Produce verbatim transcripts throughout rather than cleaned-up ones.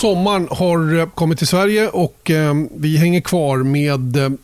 Sommaren har kommit till Sverige och eh, vi hänger kvar med eh,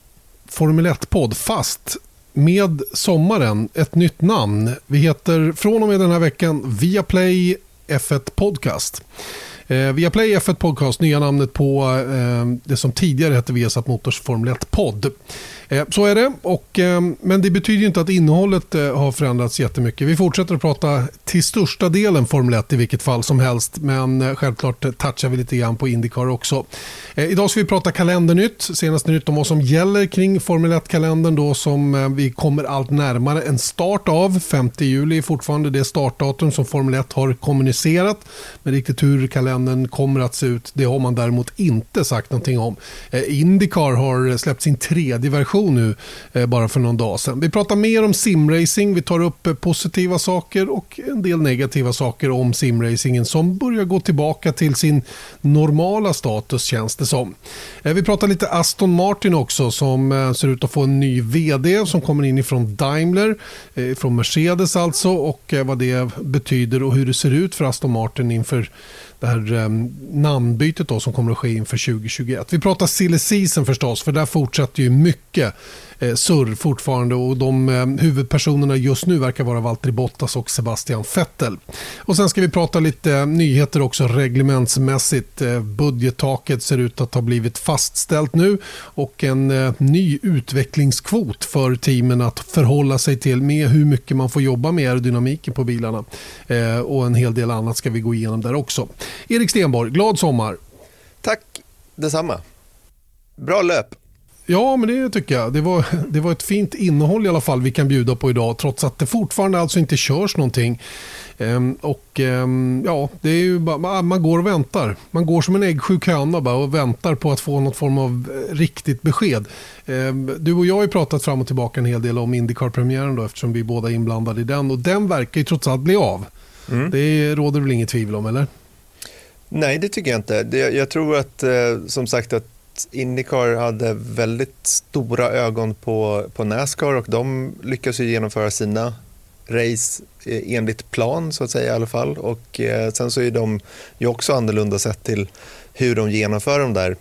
Formel ett-podd, fast med sommaren ett nytt namn. Vi heter från och med den här veckan Viaplay F ett Podcast. Eh, Viaplay F ett Podcast, nya namnet på eh, det som tidigare hette Viasat Motors Formel ett-podd. Eh, så är det, och, eh, men det betyder inte att innehållet eh, har förändrats jättemycket. Vi fortsätter att prata till största delen Formel ett i vilket fall som helst, men eh, självklart touchar vi lite grann på IndyCar också. Eh, idag ska vi prata kalendernytt, senaste nytt om vad som gäller kring Formel ett-kalendern då, som eh, vi kommer allt närmare en start av. femte juli är fortfarande det startdatum som Formel ett har kommunicerat, men riktigt hur kalendern kommer att se ut, det har man däremot inte sagt någonting om. Eh, IndyCar har släppt sin tredje version nu eh, bara för någon dag sedan. Vi pratar mer om simracing, vi tar upp eh, positiva saker och en del negativa saker om simracingen som börjar gå tillbaka till sin normala status, känns det som. Eh, vi pratar lite Aston Martin också, som eh, ser ut att få en ny vd som kommer in ifrån Daimler, eh, från Mercedes alltså, och eh, vad det betyder och hur det ser ut för Aston Martin inför det här eh, namnbytet då, som kommer att ske inför tjugo tjugoett. Vi pratar silly season förstås, för där fortsätter ju mycket eh, surr fortfarande, och de eh, huvudpersonerna just nu verkar vara Valtteri Bottas och Sebastian Vettel. Och sen ska vi prata lite eh, nyheter också reglementsmässigt. Eh, budgettaket ser ut att ha blivit fastställt nu, och en eh, ny utvecklingskvot för teamen att förhålla sig till med hur mycket man får jobba med aerodynamiken på bilarna. Eh, och en hel del annat ska vi gå igenom där också. Erik Stenborg, glad sommar. Tack, detsamma. Bra löp. Ja, men det tycker jag. Det var, det var ett fint innehåll i alla fall vi kan bjuda på idag, trots att det fortfarande alltså inte körs någonting. Ehm, och ehm, ja, det är ju bara, man går och väntar. Man går som en äggsjuk höna bara och väntar på att få något form av riktigt besked. Ehm, du och jag har ju pratat fram och tillbaka en hel del om IndyCar-premiären då, eftersom vi båda är inblandade i den, och den verkar ju trots allt bli av. Mm. Det råder väl inget tvivel om, eller? Nej, det tycker jag inte. Det, jag tror att, eh, som sagt, att IndyCar hade väldigt stora ögon på, på NASCAR, och de lyckas ju genomföra sina race eh, enligt plan, så att säga, i alla fall. Och eh, sen så är de ju också annorlunda sett till hur de genomför de där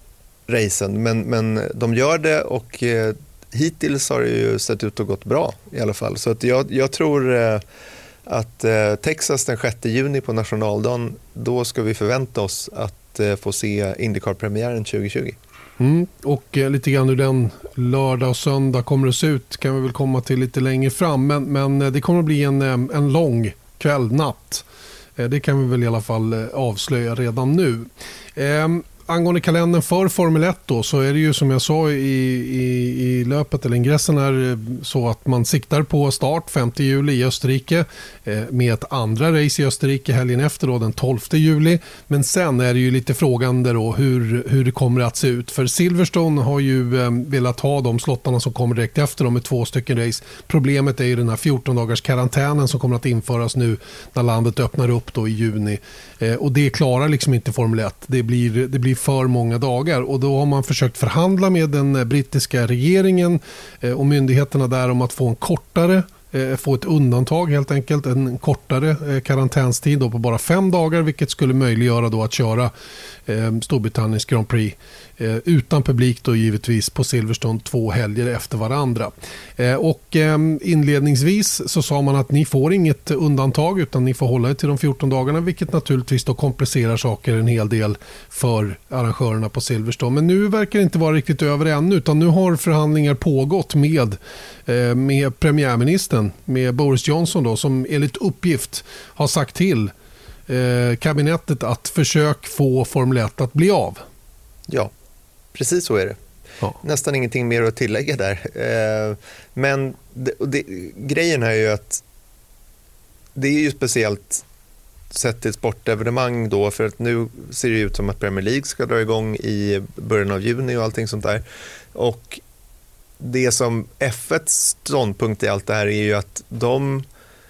racen. Men, men de gör det, och eh, hittills har det ju sett ut att gått bra i alla fall. Så att jag, jag tror... Eh, att eh, Texas den sjätte juni på nationaldagen, då ska vi förvänta oss att eh, få se IndyCar-premiären tjugo tjugo. Mm, och eh, lite grann hur den lördag och söndag kommer att se ut kan vi väl komma till lite längre fram, men, men eh, det kommer att bli en, eh, en lång kväll, natt. Eh, det kan vi väl i alla fall eh, avslöja redan nu. Eh, Angående kalendern för Formel ett då, så är det ju som jag sa i, i, i löpet eller ingressen här, så att man siktar på start femte juli i Österrike eh, med ett andra race i Österrike helgen efter då, den tolfte juli. Men sen är det ju lite frågande då hur, hur det kommer att se ut. För Silverstone har ju eh, velat ha de slottarna som kommer direkt efter dem med två stycken race. Problemet är ju den här fjorton dagars karantänen som kommer att införas nu när landet öppnar upp då i juni. Eh, och det klarar liksom inte Formel ett. Det blir, det blir för många dagar, och då har man försökt förhandla med den brittiska regeringen och myndigheterna där om att få en kortare, få ett undantag helt enkelt, en kortare karantänstid då på bara fem dagar, vilket skulle möjliggöra då att köra Storbritanniens Grand Prix utan publik då givetvis på Silverstone två helger efter varandra. Och inledningsvis så sa man att ni får inget undantag utan ni får hålla er till de fjorton dagarna, vilket naturligtvis då komplicerar saker en hel del för arrangörerna på Silverstone. Men nu verkar det inte vara riktigt över ännu, utan nu har förhandlingar pågått med, med premiärministern, med Boris Johnson då, som enligt uppgift har sagt till kabinettet att försök få Formel ett att bli av. Ja, precis så är det. Ja. Nästan ingenting mer att tillägga där. Eh, men det, det, grejen är ju att det är ju speciellt sett till ett sportevenemang då, för att nu ser det ut som att Premier League ska dra igång i början av juni och allting sånt där. Och det som F et:s ståndpunkt i allt det här är ju att de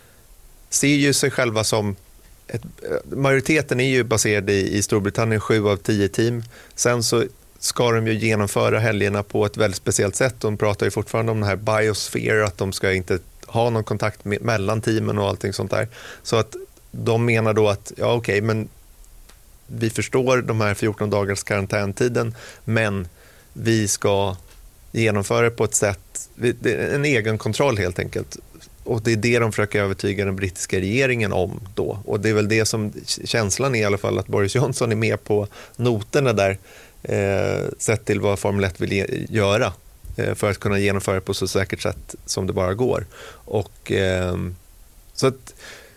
ser ju sig själva som ett, majoriteten är ju baserad i, i Storbritannien, sju av tio team. Sen så ska de ju genomföra helgerna på ett väldigt speciellt sätt. De pratar ju fortfarande om den här biosphere, att de ska inte ha någon kontakt med, mellan teamen och allting sånt där. Så att de menar då att ja okej, okay, men vi förstår de här fjorton dagars karantäntiden, men vi ska genomföra det på ett sätt, en egen kontroll helt enkelt. Och det är det de försöker övertyga den brittiska regeringen om då. Och det är väl det som känslan är i alla fall, att Boris Johnson är med på noterna där, eh, sett till vad Formel ett vill göra eh, för att kunna genomföra det på så säkert sätt som det bara går. Och eh, så att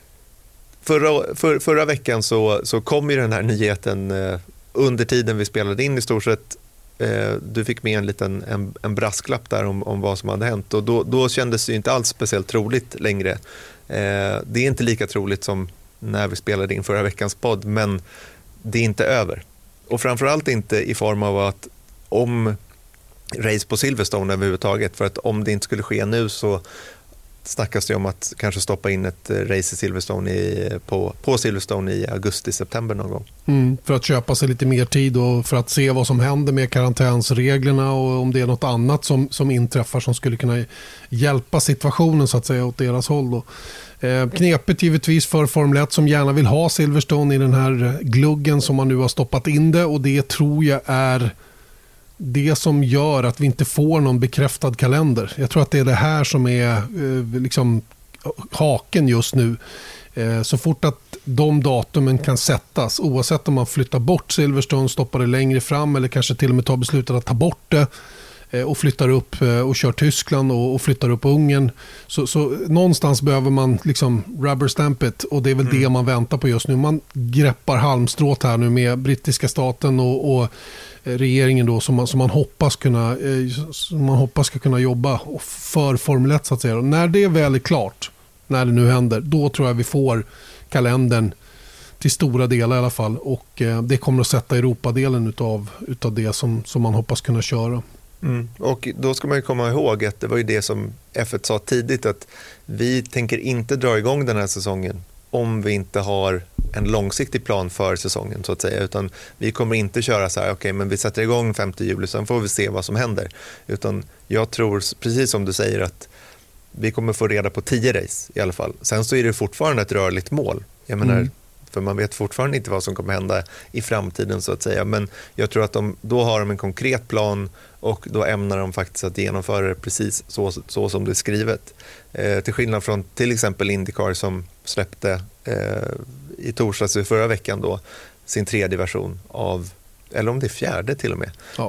förra, för, förra veckan så, så kom ju den här nyheten eh, under tiden vi spelade in i stort sett. Du fick med en liten en, en brasklapp där om, om vad som hade hänt, och då, då kändes det inte alls speciellt troligt längre. Eh, det är inte lika troligt som när vi spelade in förra veckans podd, men det är inte över. Och framförallt inte i form av att om race på Silverstone överhuvudtaget, för att om det inte skulle ske nu så snackas det om att kanske stoppa in ett race i Silverstone i, på, på Silverstone i augusti-september någon gång. Mm, för att köpa sig lite mer tid och för att se vad som händer med karantänsreglerna och om det är något annat som, som inträffar som skulle kunna hjälpa situationen så att säga åt deras håll då. Eh, knepet givetvis för Formel ett som gärna vill ha Silverstone i den här gluggen som man nu har stoppat in det, och det tror jag är det som gör att vi inte får någon bekräftad kalender. Jag tror att det är det här som är eh, liksom haken just nu. Eh, så fort att de datumen kan sättas, oavsett om man flyttar bort Silverstone, stoppar det längre fram eller kanske till och med tar beslutet att ta bort det eh, och flyttar upp eh, och kör Tyskland och, och flyttar upp Ungern. Så, så någonstans behöver man liksom rubber stamp it, och det är väl mm. det man väntar på just nu. Man greppar halmstråt här nu med brittiska staten och, och regeringen då som man, som man hoppas kunna som man hoppas ska kunna jobba för Formel ett så att säga. Och när det väl är klart, när det nu händer, då tror jag vi får kalendern till stora delar i alla fall, och eh, det kommer att sätta Europadelen utav, utav det som, som man hoppas kunna köra. Mm. Och då ska man ju komma ihåg att det var ju det som F ett sa tidigt, att vi tänker inte dra igång den här säsongen om vi inte har en långsiktig plan för säsongen så att säga, utan vi kommer inte köra så här, okej, okay, men vi sätter igång femte juli, sen får vi se vad som händer, utan jag tror precis som du säger att vi kommer få reda på tio race i alla fall. Sen så är det fortfarande ett rörligt mål, jag menar, mm. för man vet fortfarande inte vad som kommer hända i framtiden så att säga, men jag tror att de, då har de en konkret plan och då ämnar de faktiskt att genomföra det precis så, så som det är skrivet. Eh, till skillnad från till exempel Indycar som släppte eh, i torsdags i förra veckan då sin tredje version av, eller om det är fjärde till och med, ja,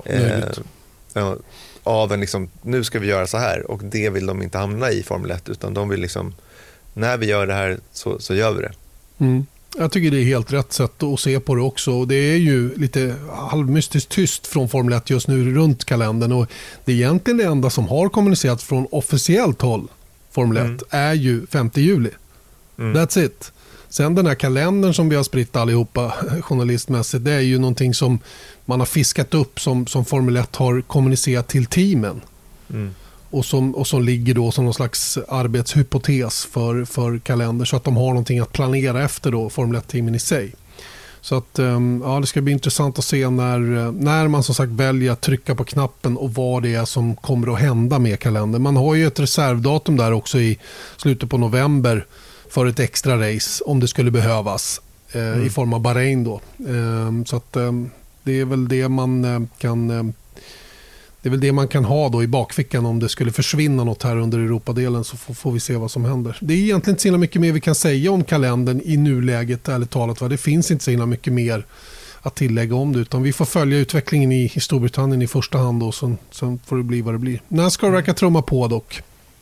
eh, av en liksom, nu ska vi göra så här, och det vill de inte hamna i Formel ett, utan de vill liksom, när vi gör det här så, så gör vi det. Mm. Jag tycker det är helt rätt sätt att se på det också, och det är ju lite halvmystiskt tyst från Formel ett just nu runt kalendern, och det är egentligen det enda som har kommunicerat från officiellt håll Formel ett mm. är ju femte juli. Mm. That's it. Sen den här kalendern som vi har spritt allihopa journalistmässigt, det är ju någonting som man har fiskat upp som, som Formel ett har kommunicerat till teamen. Mm. Och som, och som ligger då som någon slags arbetshypotes för, för kalender, så att de har någonting att planera efter då, Formel ett-teamen i sig. Så att ja, det ska bli intressant att se när, när man som sagt väljer att trycka på knappen och vad det är som kommer att hända med kalendern. Man har ju ett reservdatum där också i slutet på november för ett extra race om det skulle behövas eh, mm. i form av Bahrain då. Eh, så att eh, det är väl det man eh, kan eh, det är väl det man kan ha då i bakfickan om det skulle försvinna något här under Europadelen, så får, får vi se vad som händer. Det är egentligen inte så himla mycket mer vi kan säga om kalendern i nuläget, ärligt talat. Va? Det finns inte så himla mycket mer att tillägga om det, utan vi får följa utvecklingen i, i Storbritannien i första hand och sen, sen får det bli vad det blir. När ska det räcka trumma på dock?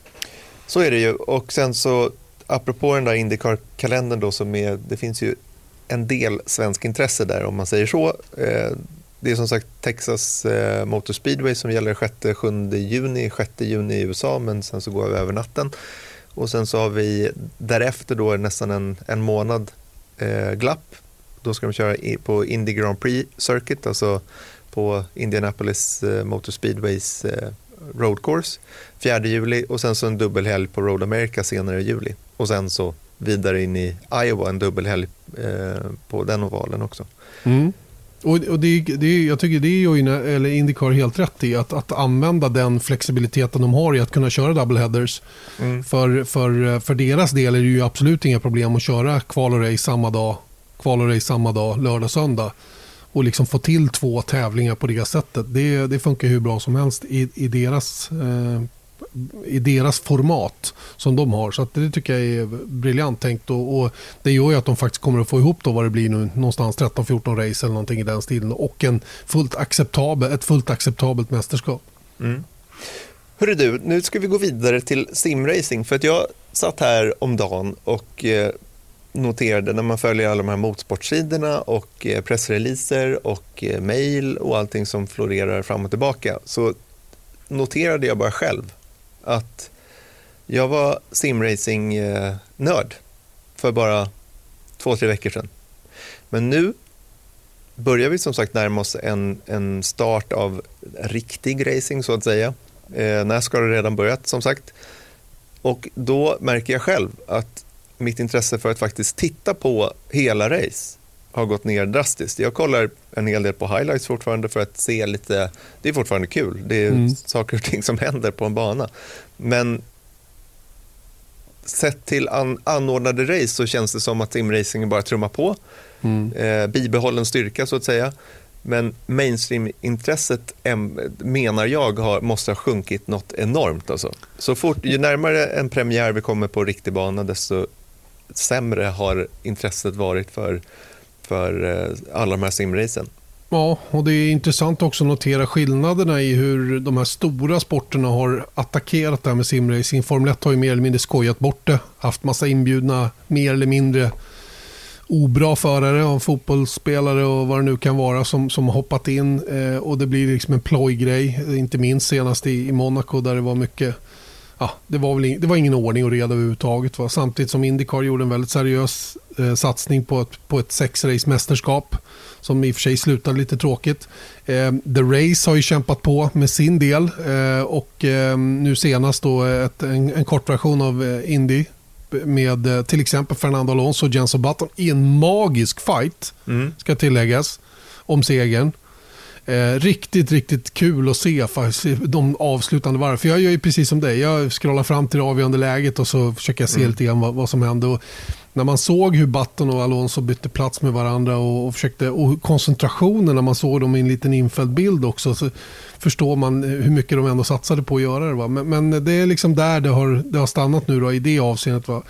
Så är det ju, och sen så apropå den där Indycar-kalendern då, som är, det finns ju en del svensk intresse där om man säger så. Eh, Det är som sagt Texas eh, Motor Speedway som gäller sjätte sjunde juni, sjätte juni i U S A, men sen så går vi över natten. Och sen så har vi därefter då nästan en, en månad eh, glapp. Då ska de köra i, på Indy Grand Prix Circuit, alltså på Indianapolis eh, Motor Speedways eh, road course, fjärde juli, och sen så en dubbelhelg på Road America senare i juli. Och sen så vidare in i Iowa, en dubbelhelg eh, på den ovalen också. Mm. Och, och det, det, jag tycker det är ju, eller Indycar helt rätt i att, att använda den flexibiliteten de har i att kunna köra doubleheaders. Mm. För, för, för deras del är det ju absolut inga problem att köra kval och race samma dag, kval och race samma dag, lördag, söndag. Och liksom få till två tävlingar på det sättet. Det, det funkar hur bra som helst i, i, deras, eh, i deras format som de har. Så att det tycker jag är briljant tänkt. Och, och det gör ju att de faktiskt kommer att få ihop då vad det blir nu. Någonstans tretton fjorton race eller någonting i den stilen. Och en fullt acceptabel, ett fullt acceptabelt mästerskap. Mm. Hörru du, nu ska vi gå vidare till simracing. För att jag satt här om dagen och... Eh, noterade när man följer alla de här motorsportsidorna och eh, pressreleaser och eh, mejl och allting som florerar fram och tillbaka, så noterade jag bara själv att jag var simracing-nörd för bara två, tre veckor sedan. Men nu börjar vi som sagt närma oss en, en start av riktig racing så att säga. Eh, NASCAR har redan börjat som sagt. Och då märker jag själv att mitt intresse för att faktiskt titta på hela race har gått ner drastiskt. Jag kollar en hel del på highlights fortfarande för att se lite, det är fortfarande kul. Det är mm. saker och ting som händer på en bana. Men sett till an, anordnade race så känns det som att simracingen bara trummar på. Mm. Eh, bibehållen styrka så att säga. Men mainstream-intresset menar jag har, måste ha sjunkit något enormt. Alltså. Så fort, ju närmare en premiär vi kommer på riktig bana desto sämre har intresset varit för, för alla de här simracen. Ja, och det är intressant också att notera skillnaderna i hur de här stora sporterna har attackerat det här med simracing. Formel ett har ju mer eller mindre skojat bort det, haft massa inbjudna mer eller mindre obra förare och fotbollsspelare och vad det nu kan vara som, som har hoppat in eh, och det blir liksom en plojgrej, inte minst senast i, i Monaco där det var mycket, ja, det var väl in, det var ingen ordning och reda överhuvudtaget, va? Samtidigt som IndyCar gjorde en väldigt seriös eh, satsning på ett, på ett sex-race-mästerskap som i och för sig slutade lite tråkigt. Eh, The Race har ju kämpat på med sin del eh, och eh, nu senast då ett, en, en kort version av eh, Indy med till exempel Fernando Alonso och Jenson Button i en magisk fight, mm. ska tilläggas, om segern. Eh, riktigt, riktigt kul att se de avslutande varv. För jag gör ju precis som dig. Jag scrollar fram till det avgörande läget och så försöker jag se mm. lite grann vad, vad som hände. Och när man såg hur Button och Alonso bytte plats med varandra och, och försökte, och koncentrationen när man såg dem i en liten infälld bild också, så förstår man hur mycket de ändå satsade på att göra det. Va? Men, men det är liksom där det har, det har stannat nu då, i det avseendet. Va?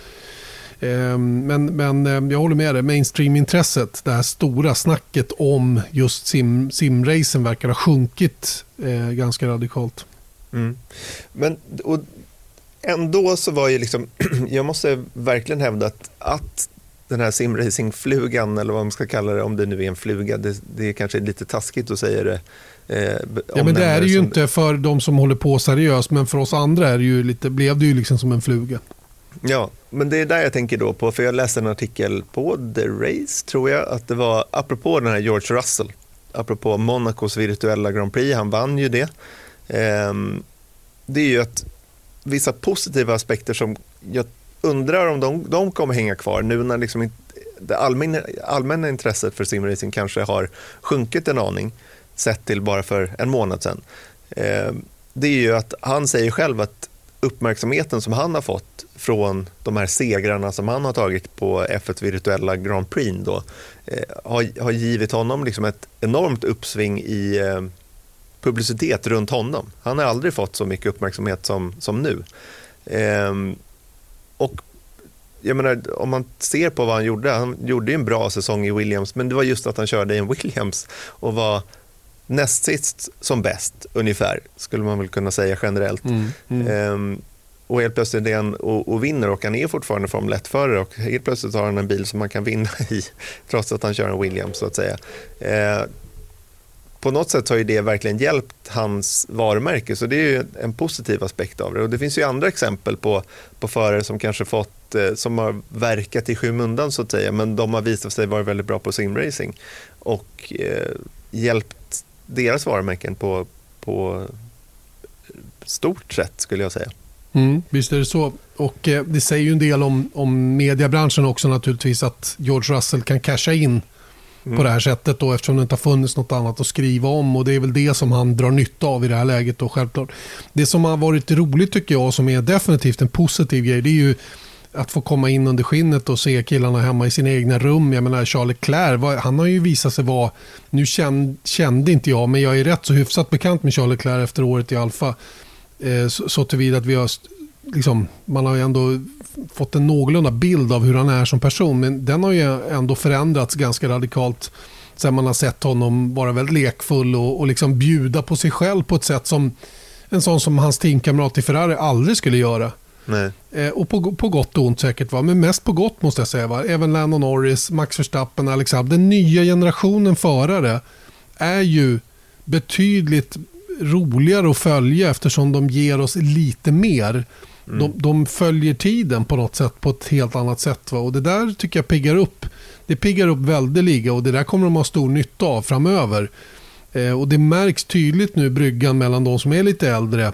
Men, men jag håller med dig, mainstream-intresset, det här stora snacket om just sim, simracen verkar ha sjunkit eh, ganska radikalt. Mm. Men och ändå så var ju liksom, jag måste verkligen hävda att, att den här simracingflugan, eller vad man ska kalla det, om det nu är en fluga, det, det är kanske lite taskigt att säga det. Eh, ja, men det är det ju inte för de som håller på seriöst, men för oss andra är det ju lite, blev det ju liksom som en fluga. Ja, men det är där jag tänker då på, för jag läste en artikel på The Race, tror jag, att det var apropå den här George Russell, apropå Monacos virtuella Grand Prix, han vann ju det. Ehm, det är ju att vissa positiva aspekter som jag undrar om de, de kommer hänga kvar nu när liksom det allmänna, allmänna intresset för simracing kanske har sjunkit en aning sett till bara för en månad sedan. Ehm, det är ju att han säger själv att uppmärksamheten som han har fått från de här segrarna som han har tagit på F ett virtuella Grand Prix då, eh, har, har givit honom liksom ett enormt uppsving i eh, publicitet runt honom. Han har aldrig fått så mycket uppmärksamhet som, som nu. Eh, och jag menar, om man ser på vad han gjorde, han gjorde en bra säsong i Williams, men det var just att han körde i en Williams och var näst sist som bäst ungefär, skulle man väl kunna säga generellt. Mm, mm. Ehm, och helt plötsligt är han och, och vinner, och han är fortfarande Formel ett-förare, och helt plötsligt har han en bil som man kan vinna i trots att han kör en Williams så att säga. Ehm, på något sätt har ju det verkligen hjälpt hans varumärke, så det är ju en positiv aspekt av det. Och det finns ju andra exempel på, på förare som kanske fått, eh, som har verkat i skymundan så att säga, men de har visat sig vara väldigt bra på simracing och eh, hjälpt deras varumärken på, på stort sätt, skulle jag säga. Mm, visst är det så. Och eh, det säger ju en del om, om mediebranschen också naturligtvis, att George Russell kan casha in mm. på det här sättet då, eftersom det inte har funnits något annat att skriva om, och det är väl det som han drar nytta av i det här läget då, självklart. Det som har varit roligt tycker jag, som är definitivt en positiv grej, det är ju att få komma in under skinnet och se killarna hemma i sina egna rum. Jag menar, Charles Leclerc, han har ju visat sig vara, nu kände, kände inte jag, men jag är rätt så hyfsat bekant med Charles Leclerc efter året i Alfa. Eh, så, så tillvida att vi har, liksom, man har ju ändå fått en någorlunda bild av hur han är som person, men den har ju ändå förändrats ganska radikalt sen man har sett honom vara väldigt lekfull och, och liksom bjuda på sig själv på ett sätt som en sån som hans teamkamrat i Ferrari aldrig skulle göra. Nej. Eh, och på, på gott och ont säkert, va? Men mest på gott måste jag säga. Va? Även Lando Norris, Max Verstappen, Alex Albon. Den nya generationen förare är ju betydligt roligare att följa eftersom de ger oss lite mer. Mm. De, de följer tiden på något sätt, på ett helt annat sätt. Va? Och det där tycker jag piggar upp. Det piggar upp väldeliga och det där kommer de ha stor nytta av framöver. Eh, och det märks tydligt nu bryggan mellan de som är lite äldre.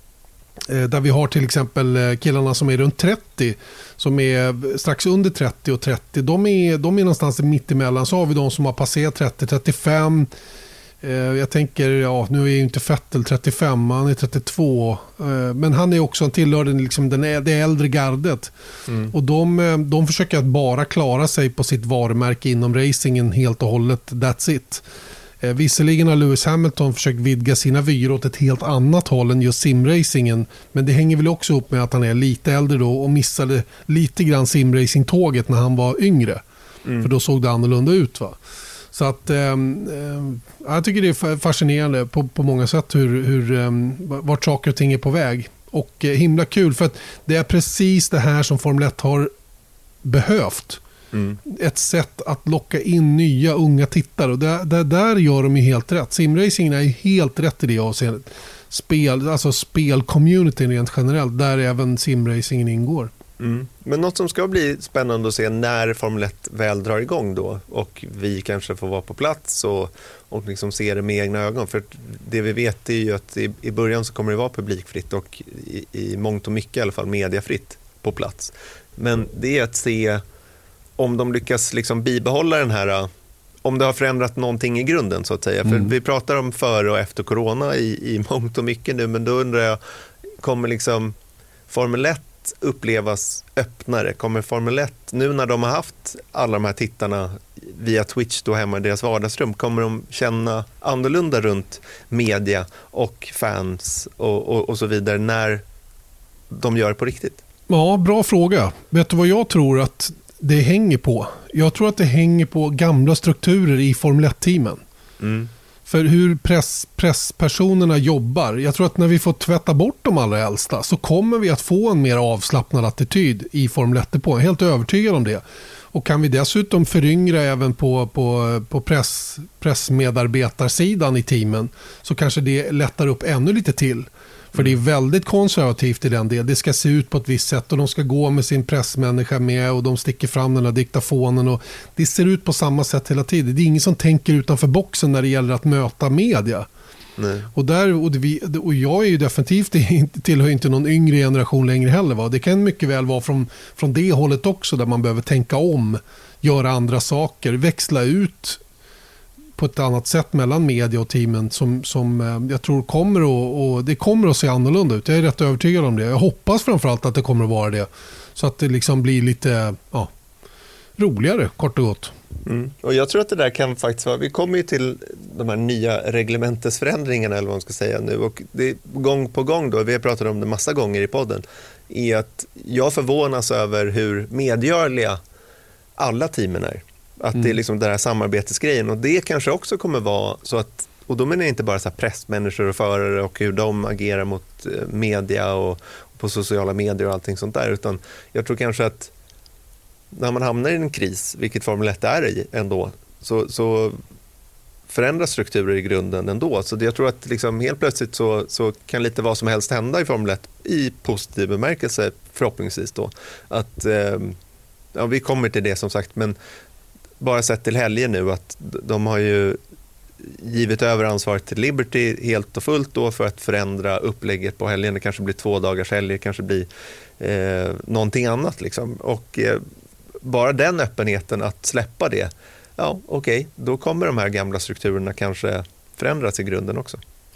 Eh, där vi har till exempel eh, killarna som är runt trettio, som är strax under trettio och trettio. De är, de är någonstans mitt emellan. Så har vi de som har passerat trettio till trettiofem. Eh, jag tänker, ja, nu är ju inte Vettel trettiofem, han är trettiotvå. Eh, men han är också, han tillhör den, liksom, den, det äldre gardet. Mm. Och de, de försöker att bara klara sig på sitt varumärke inom racingen helt och hållet. That's it. Eh, visserligen har Lewis Hamilton försökt vidga sina vyer åt ett helt annat håll än just simracingen. Men det hänger väl också upp med att han är lite äldre då och missade lite grann simracing-tåget när han var yngre. Mm. För då såg det annorlunda ut, va? Så att eh, eh, jag tycker det är fascinerande på, på många sätt hur, hur, eh, vart saker och ting är på väg. Och eh, himla kul för att det är precis det här som Formel ett har behövt. Mm. Ett sätt att locka in nya unga tittare och där, där, där gör de ju helt rätt. Simracingen är ju helt rätt i det avseendet. Spel, alltså spelcommunityn rent generellt, där även simracingen ingår. Mm. Men något som ska bli spännande att se när Formel ett väl drar igång då och vi kanske får vara på plats och, och liksom se det med egna ögon. För det vi vet är ju att i, i början så kommer det vara publikfritt och i, i mångt och mycket i alla fall mediafritt på plats. Men det är att se om de lyckas liksom bibehålla den här, om det har förändrat någonting i grunden så att säga. Mm. För vi pratar om före och efter corona i, i mångt och mycket nu, men då undrar jag, kommer liksom Formel ett upplevas öppnare? Kommer Formel ett, nu när de har haft alla de här tittarna via Twitch då hemma i deras vardagsrum, kommer de känna annorlunda runt media och fans och, och, och så vidare när de gör det på riktigt? Ja, bra fråga. Vet du vad jag tror att det hänger på? Jag tror att det hänger på gamla strukturer i Formel ett-teamen. Mm. För hur press, presspersonerna jobbar. Jag tror att när vi får tvätta bort de allra äldsta så kommer vi att få en mer avslappnad attityd i Formel ett på. Jag är helt övertygad om det. Och kan vi dessutom föryngra även på, på, på press, pressmedarbetarsidan i teamen så kanske det lättar upp ännu lite till. För det är väldigt konservativt i den delen. Det ska se ut på ett visst sätt och de ska gå med sin pressmänniska med och de sticker fram den här diktafonen. Och det ser ut på samma sätt hela tiden. Det är ingen som tänker utanför boxen när det gäller att möta media. Nej. Och, där, och, det, och jag är ju definitivt inte, tillhör inte någon yngre generation längre heller. Va? Det kan mycket väl vara från, från det hållet också där man behöver tänka om, göra andra saker, växla ut på ett annat sätt mellan media och teamen som, som jag tror kommer att, och det kommer att se annorlunda ut. Jag är rätt övertygad om det. Jag hoppas framförallt att det kommer att vara det. Så att det liksom blir lite ja, roligare, kort och gott. Mm. Och jag tror att det där kan faktiskt vara, vi kommer ju till de här nya reglementesförändringarna eller vad man ska säga nu och det är gång på gång då, vi har pratat om det massa gånger i podden, är att jag förvånas över hur medgörliga alla teamen är. Att mm. det är liksom den här samarbetsgrejen och det kanske också kommer vara så att, och då menar jag inte bara så här pressmänniskor och förare och hur de agerar mot media och, och på sociala medier och allting sånt där, utan jag tror kanske att när man hamnar i en kris, vilket Formel ett är i ändå, så, så förändras strukturer i grunden ändå. Så det, jag tror att liksom helt plötsligt så, så kan lite vad som helst hända i Formel ett i positiv bemärkelse förhoppningsvis då. Att, eh, ja, vi kommer till det som sagt, men bara sett till helgen nu att de har ju givit över ansvaret till Liberty helt och fullt då för att förändra upplägget på helgen. Det kanske blir två dagars helger, kanske blir eh, någonting annat liksom. Och eh, bara den öppenheten att släppa det, ja okej, okay, då kommer de här gamla strukturerna kanske förändras i grunden också.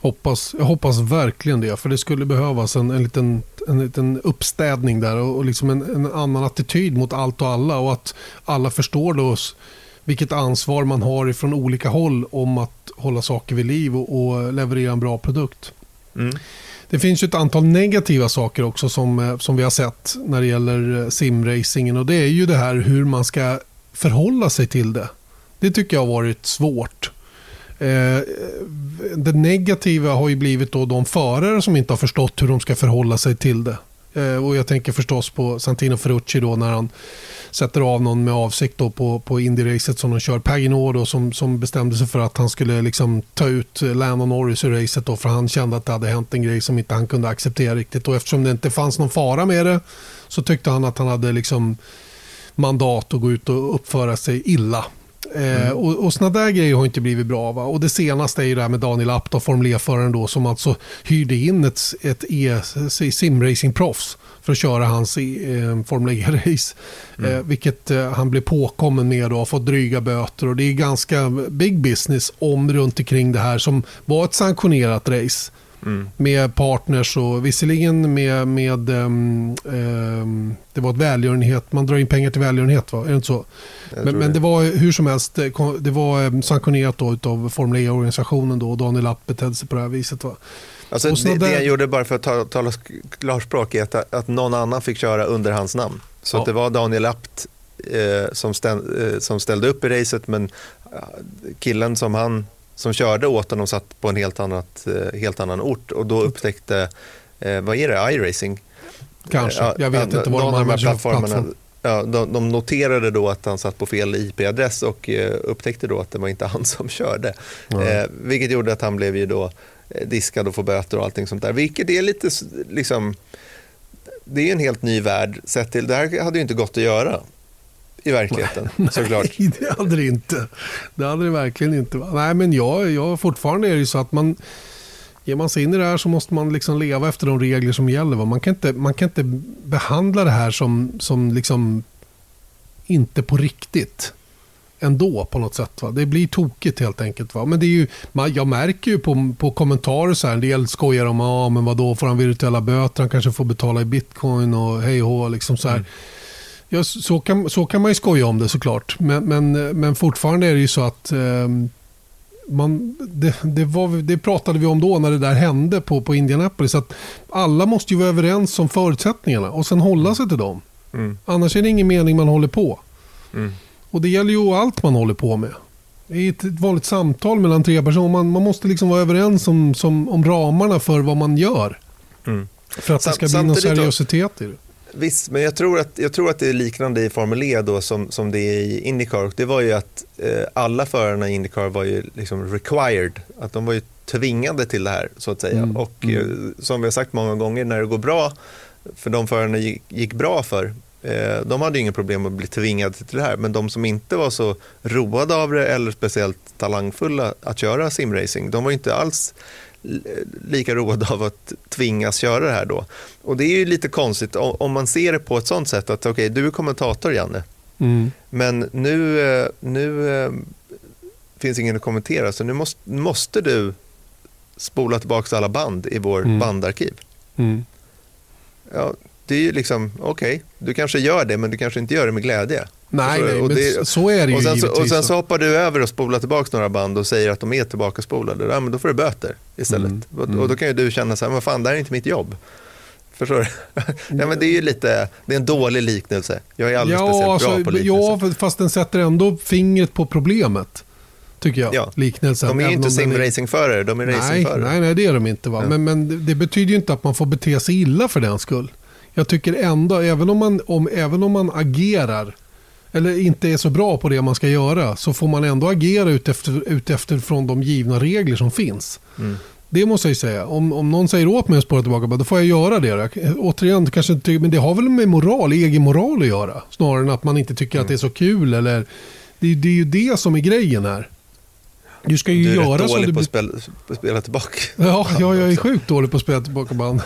Hoppas, jag hoppas verkligen det, för det skulle behövas en, en, liten, en liten uppstädning där och, och liksom en, en annan attityd mot allt och alla, och att alla förstår då vilket ansvar man har ifrån olika håll om att hålla saker vid liv och, och leverera en bra produkt. Mm. Det finns ju ett antal negativa saker också som, som vi har sett när det gäller simracingen, och det är ju det här hur man ska förhålla sig till det. Det tycker jag har varit svårt. Eh, det negativa har ju blivit då de förare som inte har förstått hur de ska förhålla sig till det. Eh, och jag tänker förstås på Santino Ferrucci då, när han sätter av någon med avsikt då på, på Indy-racet som de kör. Paginot då, som, som bestämde sig för att han skulle liksom ta ut Lando Norris ur racet då, för han kände att det hade hänt en grej som inte han kunde acceptera riktigt, och eftersom det inte fanns någon fara med det så tyckte han att han hade liksom mandat att gå ut och uppföra sig illa. Mm. Eh, och, och såna där grejer har inte blivit bra, va? Och det senaste är ju det här med Daniel Abt, då, Formel E-föraren då, som alltså hyrde in ett, ett e, simracing-proffs för att köra hans eh, Formel E-race. Mm. Eh, vilket eh, han blev påkommen med och har fått dryga böter, och det är ganska big business om runt omkring det här som var ett sanktionerat race. Mm. Med partners och visserligen med, med um, um, det var ett välgörenhet, man drar in pengar till välgörenhet, va? Är det inte så? Men, men det var hur som helst, det var sanktionerat då utav Formel E-organisationen då, och Daniel Abt betedde sig på det här viset, va? Alltså det, där... det jag gjorde bara för att ta, tala klarspråk är att, att någon annan fick köra under hans namn. Så ja. Att det var Daniel Abt eh, som, ställ, eh, som ställde upp i racet, men killen som han som körde åt honom satt på en helt, annat, helt annan ort, och då upptäckte, eh, vad är det, iRacing? Kanske, ja, jag vet inte vad de, de här plattformarna. Ja, de, de noterade då att han satt på fel I P-adress och eh, upptäckte då att det var inte han som körde. Mm. Eh, vilket gjorde att han blev ju då diskad och får böter och allting sånt där. Vilket är lite liksom, det är en helt ny värld sett till. Det här hade ju inte gått att göra i verkligheten, nej, såklart. Nej, det hade det inte. Det hade det verkligen inte. Nej, men jag, jag fortfarande är det ju så att man ger man sig in i det här så måste man liksom leva efter de regler som gäller. Va? Man kan inte, man kan inte behandla det här som, som liksom inte på riktigt ändå på något sätt. Va? Det blir tokigt helt enkelt. Va? Men det är ju, man, jag märker ju på, på kommentarer så här, en del skojar om, ja men vad då får han virtuella böter, han kanske får betala i bitcoin och hej och hå, liksom så här. Mm. Ja, så, kan, så kan man ju skoja om det såklart. Men, men, men fortfarande är det ju så att eh, man, det, det, var, det pratade vi om då när det där hände på, på Indianapolis. Att alla måste ju vara överens om förutsättningarna och sen hålla sig till dem. Mm. Annars är det ingen mening man håller på. Mm. Och det gäller ju allt man håller på med. Det är ett vanligt samtal mellan tre personer. Man, man måste liksom vara överens om, som, om ramarna för vad man gör. Mm. För att det ska bli någon seriositet i det. Visst, men jag tror, att, jag tror att det är liknande i Formel E då som, som det är i IndyCar. Det var ju att eh, alla förarna i IndyCar var ju liksom required. Att de var ju tvingade till det här, så att säga. Mm. Och mm. Eh, som vi har sagt många gånger, när det går bra, för de förarna gick, gick bra för, eh, de hade ju ingen problem att bli tvingade till det här. Men de som inte var så roade av det eller speciellt talangfulla att köra simracing, de var ju inte alls lika road av att tvingas köra det här då. Och det är ju lite konstigt om man ser det på ett sånt sätt att okej, okay, du är kommentator, Janne. Mm. Men nu, nu finns ingen att kommentera, så nu måste, måste du spola tillbaka alla band i vår mm. bandarkiv. Mm. Ja, det är ju liksom, okej, okay, du kanske gör det, men du kanske inte gör det med glädje. Nej, nej och det, men så är det ju. Och sen, så, och sen så hoppar du över och spolar tillbaka några band och säger att de är tillbaka spolade. Ja, men då får du böter istället. Mm, mm. Och då kan ju du känna så här, men fan, det här är inte mitt jobb. Förstår du? Ja, men det är ju lite, det är en dålig liknelse. Jag är alldeles ja, speciellt alltså, bra på liknelse. Ja, fast den sätter ändå fingret på problemet, tycker jag. Ja. Liknelsen. De är ju inte simracingförare, de är racingförare. Nej, nej, det är de inte. Va? Ja. Men, men det betyder ju inte att man får bete sig illa för den skull. Jag tycker ändå, även om man, om, även om man agerar eller inte är så bra på det man ska göra, så får man ändå agera utefter, utefter från de givna regler som finns. Mm. Det måste jag säga. Om, om någon säger åt mig att spåra tillbaka, då får jag göra det. Återigen, kanske inte, men det har väl med moral, egen moral att göra. Snarare än att man inte tycker mm. att det är så kul. Eller, det, det är ju det som är grejen här. Du ska ju du är göra rätt dålig du... på att spela, på att spela tillbaka. Ja, ja, jag är sjukt dålig på att spela tillbaka band.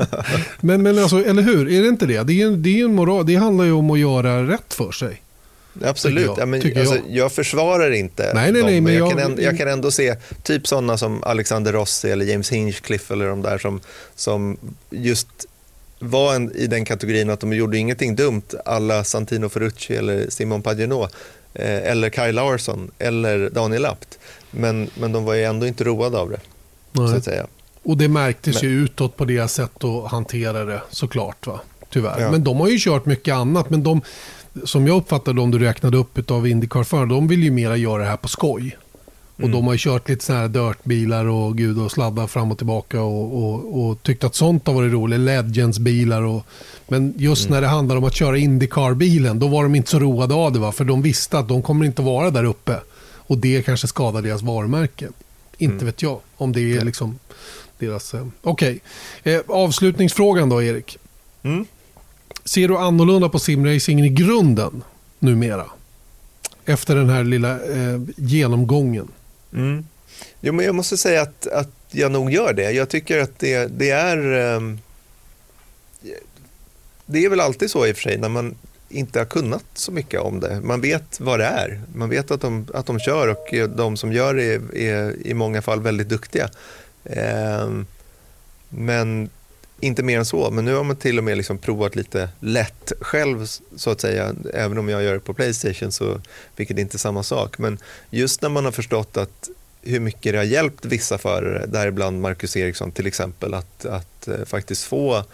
men, men alltså, eller hur? Är det inte det? Det, är, det, är en moral, det handlar ju om att göra rätt för sig. Absolut, jag, ja, men, alltså, jag. jag försvarar inte nej, nej, nej, dem, men jag, jag, kan ändå, jag kan ändå se typ sådana som Alexander Rossi eller James Hinchcliffe eller de där som, som just var en, i den kategorin att de gjorde ingenting dumt, alla Santino Ferrucci eller Simon Pagenaud eh, eller Kyle Larson eller Daniel Abt, men, men de var ju ändå inte roade av det, nej. Så att säga. Och det märktes men, ju utåt på det sätt att hantera det, såklart, va? Tyvärr. Ja. Men de har ju kört mycket annat, men de, som jag uppfattade dem du räknade upp av IndyCar-förare, de vill ju mera göra det här på skoj. Och mm. de har ju kört lite sådana här dirtbilar och gud och sladdar fram och tillbaka och, och, och tyckt att sånt har varit roligt. Legends-bilar och, men just mm. när det handlar om att köra IndyCar-bilen, då var de inte så roade av det, va? För de visste att de kommer inte vara där uppe. Och det kanske skadar deras varumärke. Inte mm. vet jag om det är liksom deras... Eh, Okej, okay. eh, avslutningsfrågan då, Erik. Mm. Ser du annorlunda på simracingen i grunden numera? Efter den här lilla eh, genomgången. Mm. Jo, men jag måste säga att, att jag nog gör det. Jag tycker att det, det är... Eh, det är väl alltid så i och för sig när man inte har kunnat så mycket om det. Man vet vad det är. Man vet att de, att de kör och de som gör det är, är i många fall väldigt duktiga. Eh, men... Inte mer än så, men nu har man till och med liksom provat lite lätt själv, så att säga, även om jag gör det på PlayStation, så, vilket är inte samma sak. Men just när man har förstått att hur mycket det har hjälpt vissa förare, däribland Marcus Ericsson till exempel, att, att uh, faktiskt få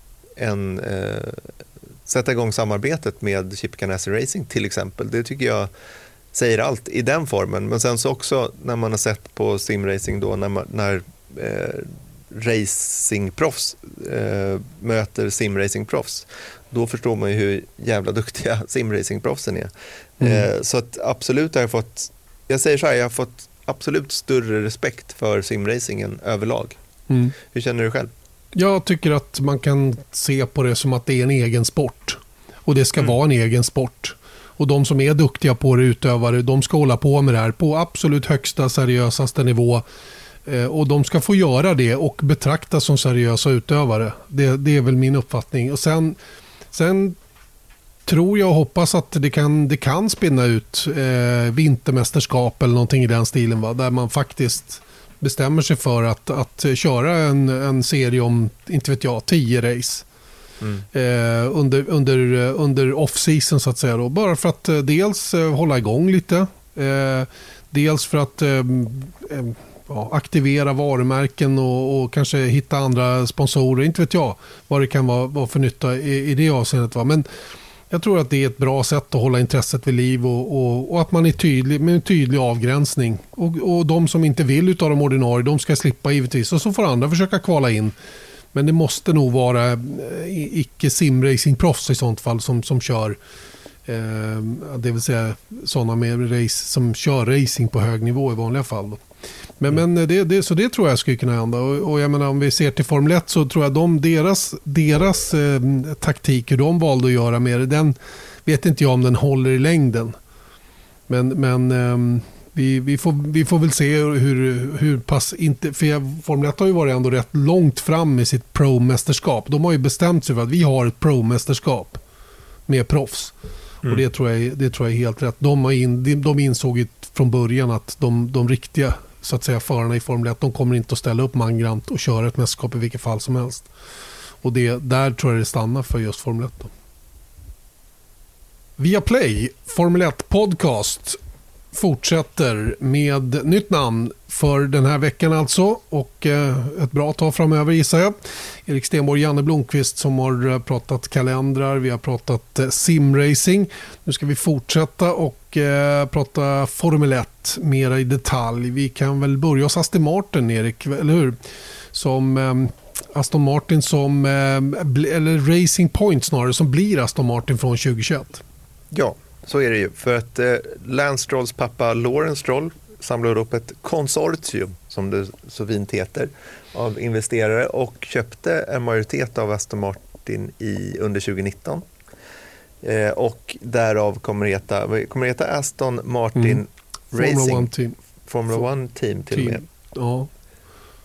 en, uh, sätta igång samarbetet med Chip Ganassi Racing till exempel, det tycker jag säger allt i den formen. Men sen så också när man har sett på simracing då, när, man, när uh, racingproffs eh, möter simracingproffs, då förstår man ju hur jävla duktiga simracingproffsen är. Mm. Eh, så att absolut har jag fått, jag säger så här, jag har fått absolut större respekt för simracingen överlag. Mm. Hur känner du själv? Jag tycker att man kan se på det som att det är en egen sport. Och det ska mm. vara en egen sport. Och de som är duktiga på det, utövare, de ska hålla på med det här på absolut högsta, seriösaste nivå. Och de ska få göra det och betraktas som seriösa utövare. Det, det är väl min uppfattning. Och sen, sen tror jag och hoppas att det kan, det kan spinna ut eh, vintermästerskap eller någonting i den stilen, va? Där man faktiskt bestämmer sig för att, att köra en, en serie om, inte vet jag, tio race. Mm. Eh, under, under, under off-season så att säga. Då. Bara för att eh, dels eh, hålla igång lite. Eh, dels för att... Eh, eh, Ja, aktivera varumärken och, och kanske hitta andra sponsorer. Inte vet jag vad det kan vara, vara för nytta i, i det avseendet. Va? Men jag tror att det är ett bra sätt att hålla intresset vid liv och, och, och att man är tydlig med en tydlig avgränsning. Och, och de som inte vill utav de ordinarie, de ska slippa givetvis. Och så får andra försöka kvala in. Men det måste nog vara icke simracingproffs i sånt fall som, som kör. Eh, det vill säga sådana med race som kör racing på hög nivå i vanliga fall. Då. Men, mm. men det, det, så det tror jag skulle kunna hända. Och, och jag menar, om vi ser till Formel ett så tror jag de, deras, deras eh, taktik, hur de valde att göra med det, den vet inte jag om den håller i längden. Men, men eh, vi, vi, får, vi får väl se hur, hur pass, inte, för jag, Formel ett har ju varit ändå rätt långt fram i sitt pro-mästerskap. De har ju bestämt sig för att vi har ett pro-mästerskap med proffs. Mm. Och det tror, jag, det tror jag är helt rätt. De, har in, de insåg från början att de, de riktiga så att säga förarna i Formel ett, de kommer inte att ställa upp mangrant och köra ett mästerskap i vilket fall som helst. Och det, där tror jag det stannar för just Formel ett. Då. Via Play, Formel ett podcast fortsätter med nytt namn för den här veckan alltså, och eh, ett bra tag framöver gissar jag. Erik Stenborg, Janne Blomqvist som har pratat kalendrar, vi har pratat eh, simracing. Nu ska vi fortsätta och eh, prata Formel ett mera i detalj. Vi kan väl börja hos Aston Martin, Erik, eller hur? Som eh, Aston Martin som, eh, eller Racing Point snarare, som blir Aston Martin från tjugohundratjugoett. Ja. Så är det ju, för att eh, Lance Strolls pappa Lawrence Stroll samlade upp ett konsortium, som det så fint heter, av investerare och köpte en majoritet av Aston Martin i, under tjugonitton. Eh, och därav kommer det heta, kommer det heta Aston Martin mm. Racing Formula One Team. Formula One Team till team. och med. Ja.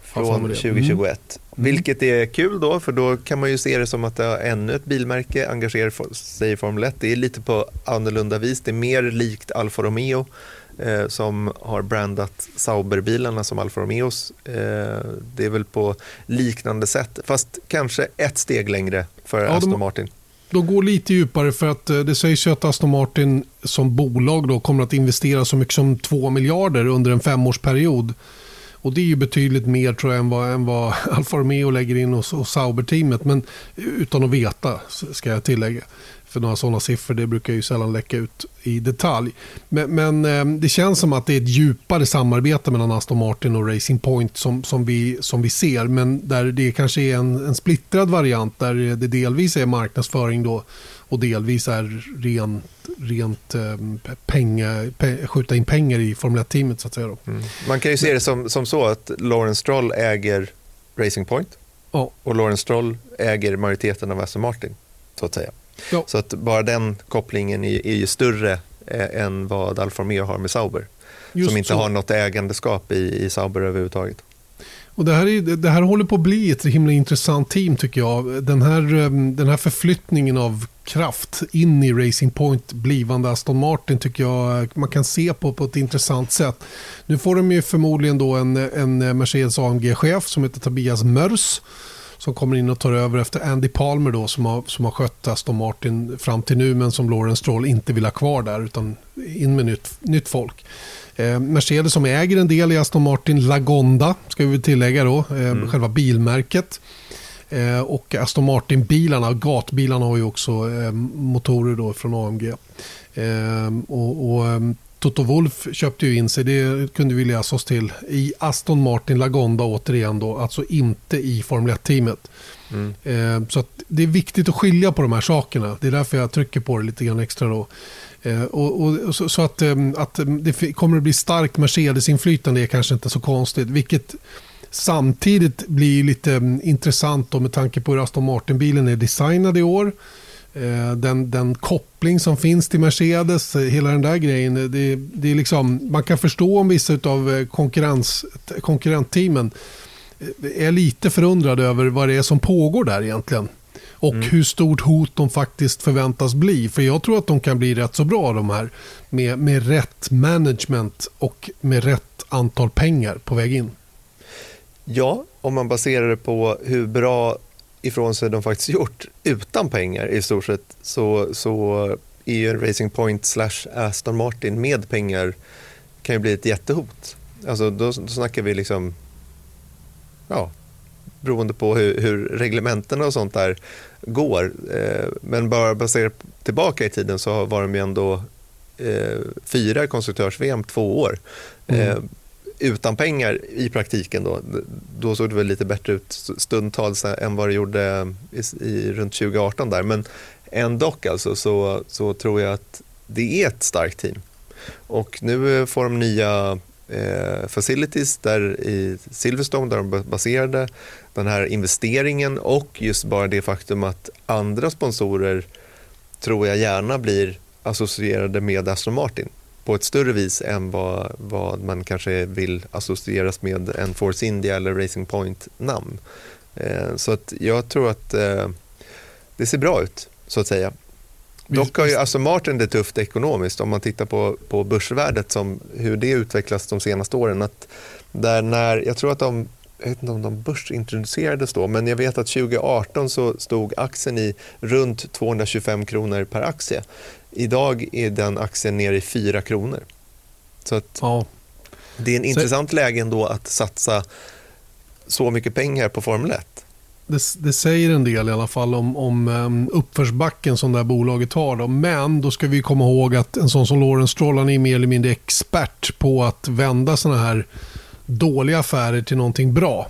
från tjugohundratjugoett. Mm. Vilket är kul då, för då kan man ju se det som att det är ännu ett bilmärke engagerar sig i Formel ett. Det är lite på annorlunda vis. Det är mer likt Alfa Romeo eh, som har brandat Sauber-bilarna som Alfa Romeos. Eh, det är väl på liknande sätt, fast kanske ett steg längre för ja, Aston de... Martin. De går lite djupare, för att det sägs ju att Aston Martin som bolag då kommer att investera så mycket som två miljarder under en femårsperiod. Och det är ju betydligt mer, tror jag, än vad, än vad Alfa Romeo lägger in hos, hos Sauber-teamet. Men utan att veta, ska jag tillägga. För några sådana siffror, det brukar ju sällan läcka ut i detalj. Men, men det känns som att det är ett djupare samarbete mellan Aston Martin och Racing Point som, som, vi, som vi ser. Men där det kanske är en, en splittrad variant där det delvis är marknadsföring då och delvis är rent, rent pengar, pe, skjuta in pengar i Formel ett-teamet så att säga. Då. Mm. Man kan ju se det som, som så att Lawrence Stroll äger Racing Point ja. och Lawrence Stroll äger majoriteten av Aston Martin, så att säga. Ja. Så att bara den kopplingen är, är ju större eh, än vad Alfa Romeo har med Sauber. Just som inte så. Har något ägandeskap i, i Sauber överhuvudtaget. Och det här, är, det här håller på att bli ett himla intressant team tycker jag. Den här, den här förflyttningen av kraft in i Racing Point, blivande Aston Martin, tycker jag man kan se på på ett intressant sätt. Nu får de ju förmodligen då en, en Mercedes A M G-chef som heter Tobias Mörs, som kommer in och tar över efter Andy Palmer då, som har, som har skött Aston Martin fram till nu, men som Lawrence Stroll inte vill ha kvar där, utan in med nytt, nytt folk. Eh, Mercedes som äger en del i Aston Martin, Lagonda ska vi tillägga då, eh, mm. själva bilmärket. Eh, och Aston Martin-bilarna, gatbilarna har ju också eh, motorer då från A M G. Eh, och, och Toto Wolff köpte ju in sig, det kunde vi läsa oss till, i Aston Martin Lagonda återigen då, alltså inte i Formel ett-teamet. Mm. Eh, så att det är viktigt att skilja på de här sakerna. Det är därför jag trycker på det lite grann extra då. Eh, och, och, så, så att, eh, att det kommer att bli starkt Mercedes-inflytande är kanske inte så konstigt, vilket samtidigt blir lite um, intressant då, med tanke på hur Aston Martin-bilen är designad i år. Eh, den, den koppling som finns till Mercedes, hela den där grejen, det, det är liksom, man kan förstå om vissa av konkurrens, konkurrentteamen är lite förundrade över vad det är som pågår där egentligen. Och mm. hur stort hot de faktiskt förväntas bli. För jag tror att de kan bli rätt så bra de här, med, med rätt management och med rätt antal pengar på väg in. Ja, om man baserar det på hur bra ifrån sig de faktiskt gjort utan pengar i stort sett, så, så är ju en Racing Point slash Aston Martin med pengar kan ju bli ett jättehot. Alltså då, då snackar vi liksom, ja, beroende på hur, hur reglementerna och sånt där går. Eh, men bara baserat tillbaka i tiden så var de ju ändå eh, fyra konstruktörs-V M två år. Eh, mm. Utan pengar i praktiken då, då såg det väl lite bättre ut stundtals än vad det gjorde i, i runt tjugo arton där. Men ändå alltså så, så tror jag att det är ett starkt team. Och nu får de nya eh, facilities där i Silverstone där de baserade den här investeringen, och just bara det faktum att andra sponsorer tror jag gärna blir associerade med Aston Martin på ett större vis än vad, vad man kanske vill associeras med en Force India eller Racing Point-namn. Eh, så att jag tror att eh, det ser bra ut, så att säga. Dock har ju Aston Martin det tufft ekonomiskt om man tittar på, på börsvärdet, som hur det utvecklas de senaste åren. Att där när, jag tror att de, jag vet inte om de börsintroducerades då, men jag vet att tjugo arton så stod aktien i runt tvåhundratjugofem kronor per aktie. Idag är den aktien nere i fyra kronor. Så att ja. Det är en intressant så, läge ändå att satsa så mycket pengar på Formel ett. Det, det säger en del i alla fall om, om um, uppförsbacken som det här bolaget har. Då. Men då ska vi komma ihåg att en sån som Lawrence Stroll är mer eller mindre expert på att vända såna här dåliga affärer till någonting bra.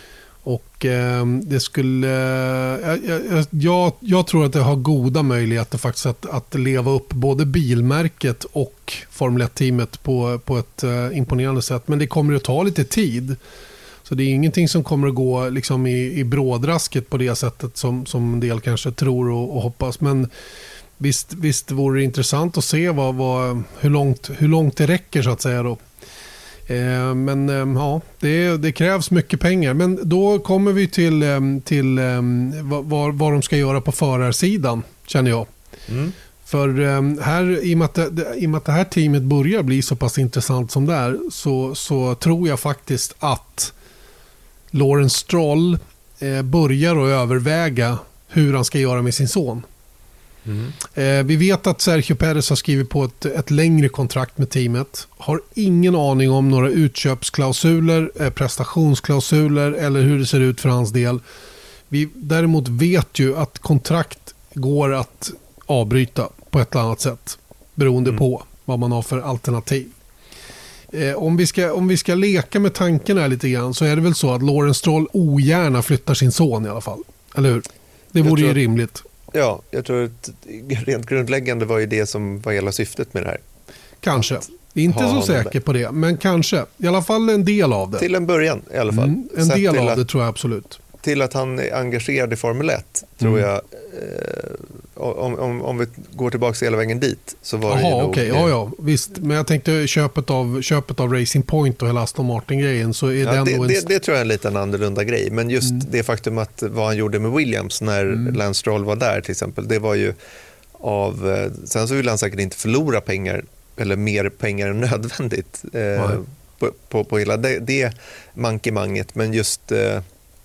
Och eh, det skulle eh, jag, jag, jag tror att det har goda möjligheter faktiskt att, att leva upp både bilmärket och Formel ett-teamet på, på ett eh, imponerande sätt. Men det kommer att ta lite tid. Så det är ingenting som kommer att gå liksom i, i brådrasket på det sättet som, som en del kanske tror och, och hoppas. Men visst, visst vore det intressant att se vad, vad, hur, långt, hur långt det räcker så att säga då. Eh, men eh, ja, det, det krävs mycket pengar. Men då kommer vi till, eh, till eh, vad, vad de ska göra på förarsidan, känner jag. Mm. För eh, här, i och, med att det, i och med att det här teamet börjar bli så pass intressant som det är, så, så tror jag faktiskt att Lawrence Stroll eh, börjar att överväga hur han ska göra med sin son. Mm. Eh, vi vet att Sergio Perez har skrivit på ett, ett längre kontrakt med teamet. Har ingen aning om några utköpsklausuler, eh, prestationsklausuler eller hur det ser ut för hans del. Vi däremot vet ju att kontrakt går att avbryta på ett eller annat sätt beroende mm. på vad man har för alternativ. Eh, om, vi ska, om vi ska leka med tanken här lite grann, så är det väl så att Lawrence Stroll ogärna flyttar sin son i alla fall. Eller hur? Det vore ju rimligt. Ja, jag tror att rent grundläggande var ju det som var hela syftet med det här. Kanske. Inte så säker där på det, men kanske. I alla fall en del av det. Till en början i alla fall. Mm, en Sätt del av att, det tror jag absolut. Till att han är engagerad i Formel ett, tror mm. jag. Eh, om, om, om vi går tillbaka hela vägen dit, så var Aha, det ju nog... Okay. Ja, ja, visst. Men jag tänkte köpet av, köpet av Racing Point och hela Aston Martin-grejen, så är ja, den det, en... det, det tror jag är en liten annorlunda grej. Men just mm. det faktum att vad han gjorde med Williams när mm. Lance Stroll var där till exempel, det var ju av... Sen så vill han säkert inte förlora pengar, eller mer pengar än nödvändigt eh, på, på, på hela det, det mankemanget. Men just... Eh,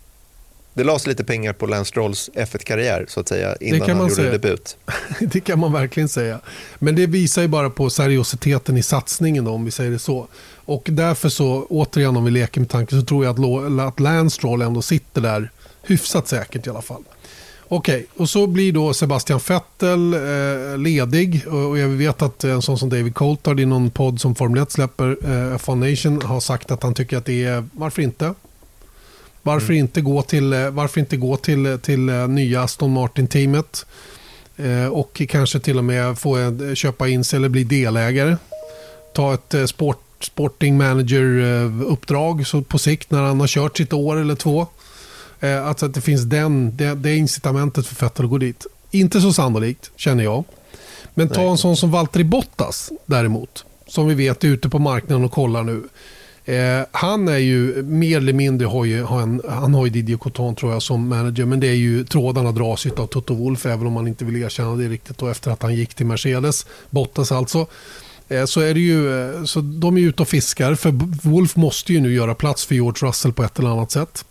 det lades lite pengar på Lance Strolls F ett-karriär så att säga, innan han gjorde säga. debut. Det kan man verkligen säga. Men det visar ju bara på seriositeten i satsningen då, om vi säger det så. Och därför så, återigen om vi leker med tanken, så tror jag att, att Lance Stroll ändå sitter där hyfsat säkert i alla fall. Okej, okay, och så blir då Sebastian Vettel eh, ledig, och jag vet att en sån som David Coulthard i någon podd som Formel ett släpper, eh, F one Nation, har sagt att han tycker att det är, varför inte? Varför mm. inte gå till, varför inte gå till, till nya Aston Martin-teamet eh, och kanske till och med få en, köpa in sig eller bli delägare. Ta ett sport, sporting manager-uppdrag så på sikt när han har kört sitt år eller två. Eh, alltså att det finns den, det, det incitamentet för Vettel att gå dit. Inte så sannolikt, känner jag. Men ta Nej. en sån som Valtteri Bottas däremot, som vi vet är ute på marknaden och kollar nu. Eh, han är ju mer eller mindre har ju, har en, han har ju Didier Coton tror jag som manager, men det är ju trådarna dras av Toto Wolff, även om man inte vill erkänna det riktigt då, efter att han gick till Mercedes, Bottas alltså, eh, så är det ju eh, så de är ute och fiskar, för Wolff måste ju nu göra plats för George Russell på ett eller annat sätt,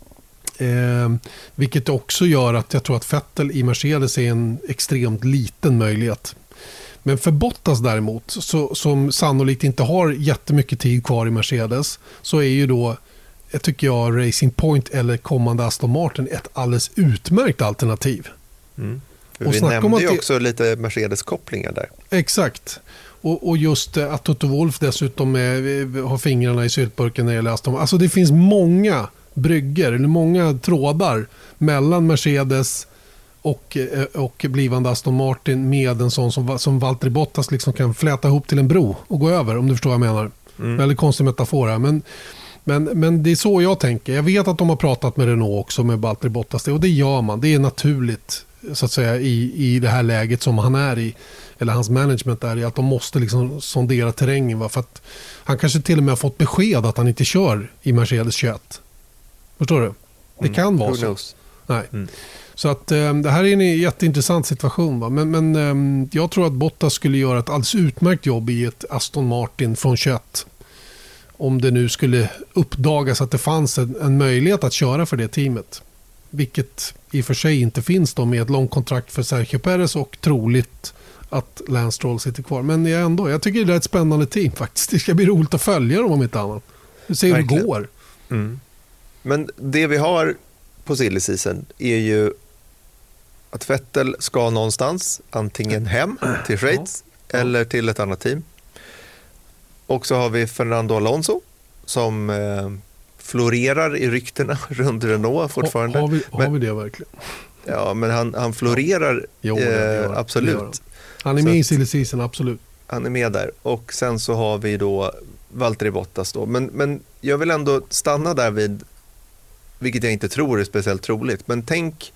eh, vilket också gör att jag tror att Vettel i Mercedes är en extremt liten möjlighet. Men för Bottas däremot, så, som sannolikt inte har jättemycket tid kvar i Mercedes, så är ju då, jag tycker jag, Racing Point eller kommande Aston Martin ett alldeles utmärkt alternativ. Mm. Och vi nämnde ju också lite Mercedes-kopplingar där. Exakt. Och, och just att Toto Wolff dessutom är, har fingrarna i syltburken när det gäller Aston Martin. Alltså det finns många brygger, eller många trådar mellan Mercedes och, och blivande Aston Martin med en sån som, som Valtteri Bottas liksom kan fläta ihop till en bro och gå över, om du förstår vad jag menar. Mm. Väldigt konstig metafor här, men, men, men det är så jag tänker. Jag vet att de har pratat med Renault också, med Valtteri Bottas, och det gör man. Det är naturligt så att säga i, i det här läget som han är i, eller hans management är i, att de måste liksom sondera terrängen, va? För att han kanske till och med har fått besked att han inte kör i Mercedes tjugoett. Förstår du? Det kan mm. vara Who så. Knows? Nej. Mm. Så att eh, det här är en jätteintressant situation, va? Men, men eh, jag tror att Bottas skulle göra ett alldeles utmärkt jobb i ett Aston Martin från tjugoett. Om det nu skulle uppdagas att det fanns en, en möjlighet att köra för det teamet. Vilket i och för sig inte finns då, med ett långt kontrakt för Sergio Perez och troligt att Lance Stroll sitter kvar. Men jag ändå, jag tycker det är ett spännande team faktiskt. Det ska bli roligt att följa dem om inte annat. Vi ser hur det går. Mm. Men det vi har på silly season är ju att Vettel ska någonstans, antingen hem till Schweiz ja. eller till ett annat team. Och så har vi Fernando Alonso som eh, florerar i ryktena runt Renault fortfarande. Har, har, vi, har men, vi det verkligen? Ja, men han, han florerar jo, det eh, absolut. Det han är med i silly season, absolut. Han är med där. Och sen så har vi då Valtteri Bottas då. Men, men jag vill ändå stanna där vid, vilket jag inte tror är speciellt troligt, men tänk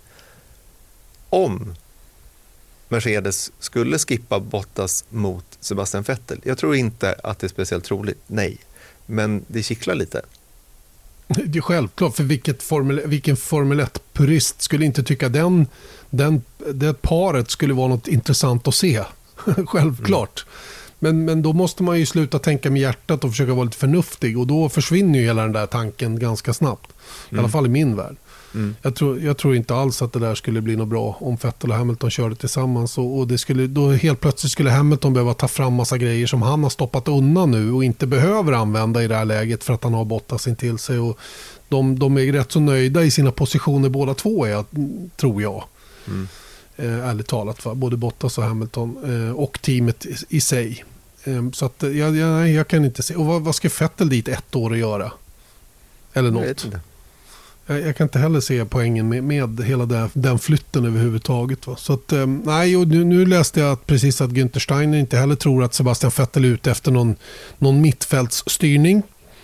om Mercedes skulle skippa Bottas mot Sebastian Vettel. Jag tror inte att det är speciellt troligt, nej. men det kittlar lite. Det är självklart, för vilket formel, vilken Formel ett-purist skulle inte tycka den, den, det paret skulle vara något intressant att se. Självklart. Mm. Men, men då måste man ju sluta tänka med hjärtat och försöka vara lite förnuftig, och då försvinner ju hela den där tanken ganska snabbt. I mm. alla fall i min värld. Mm. Jag, tror, jag tror inte alls att det där skulle bli något bra om Vettel och Hamilton körde tillsammans, och, och det skulle, då helt plötsligt skulle Hamilton behöva ta fram massa grejer som han har stoppat undan nu och inte behöver använda i det här läget för att han har Bottas in till sig, och de, de är rätt så nöjda i sina positioner båda två är, tror jag. Mm. Eh, ärligt talat, va? Både Bottas och Hamilton eh, och teamet i, i sig. Eh, så att jag, jag, jag kan inte se. Och vad, vad ska Vettel dit ett år att göra? Eller något? Jag, jag kan inte heller se poängen med, med hela det, den flytten överhuvudtaget. Va? Så att, eh, nej, och nu, nu läste jag att precis att Günther Steiner inte heller tror att Sebastian Vettel är ute efter någon, någon mittfältsstyrning.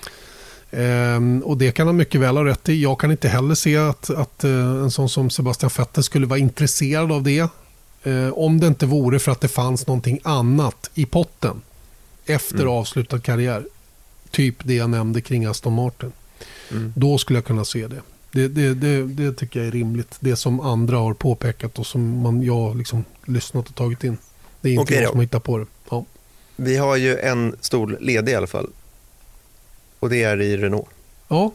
Um, och det kan han mycket väl ha rätt i. Jag kan inte heller se att, att uh, en sån som Sebastian Vettel skulle vara intresserad av det. Uh, om det inte vore för att det fanns någonting annat i potten efter mm. avslutad karriär. Typ det jag nämnde kring Aston Martin. Mm. Då skulle jag kunna se det. Det, det, det. det tycker jag är rimligt. Det som andra har påpekat och som man, jag liksom lyssnat och tagit in. Det är inte okay, jag som hittar på det. Ja. Vi har ju en stol ledig i alla fall. Och det är i Renault. Ja.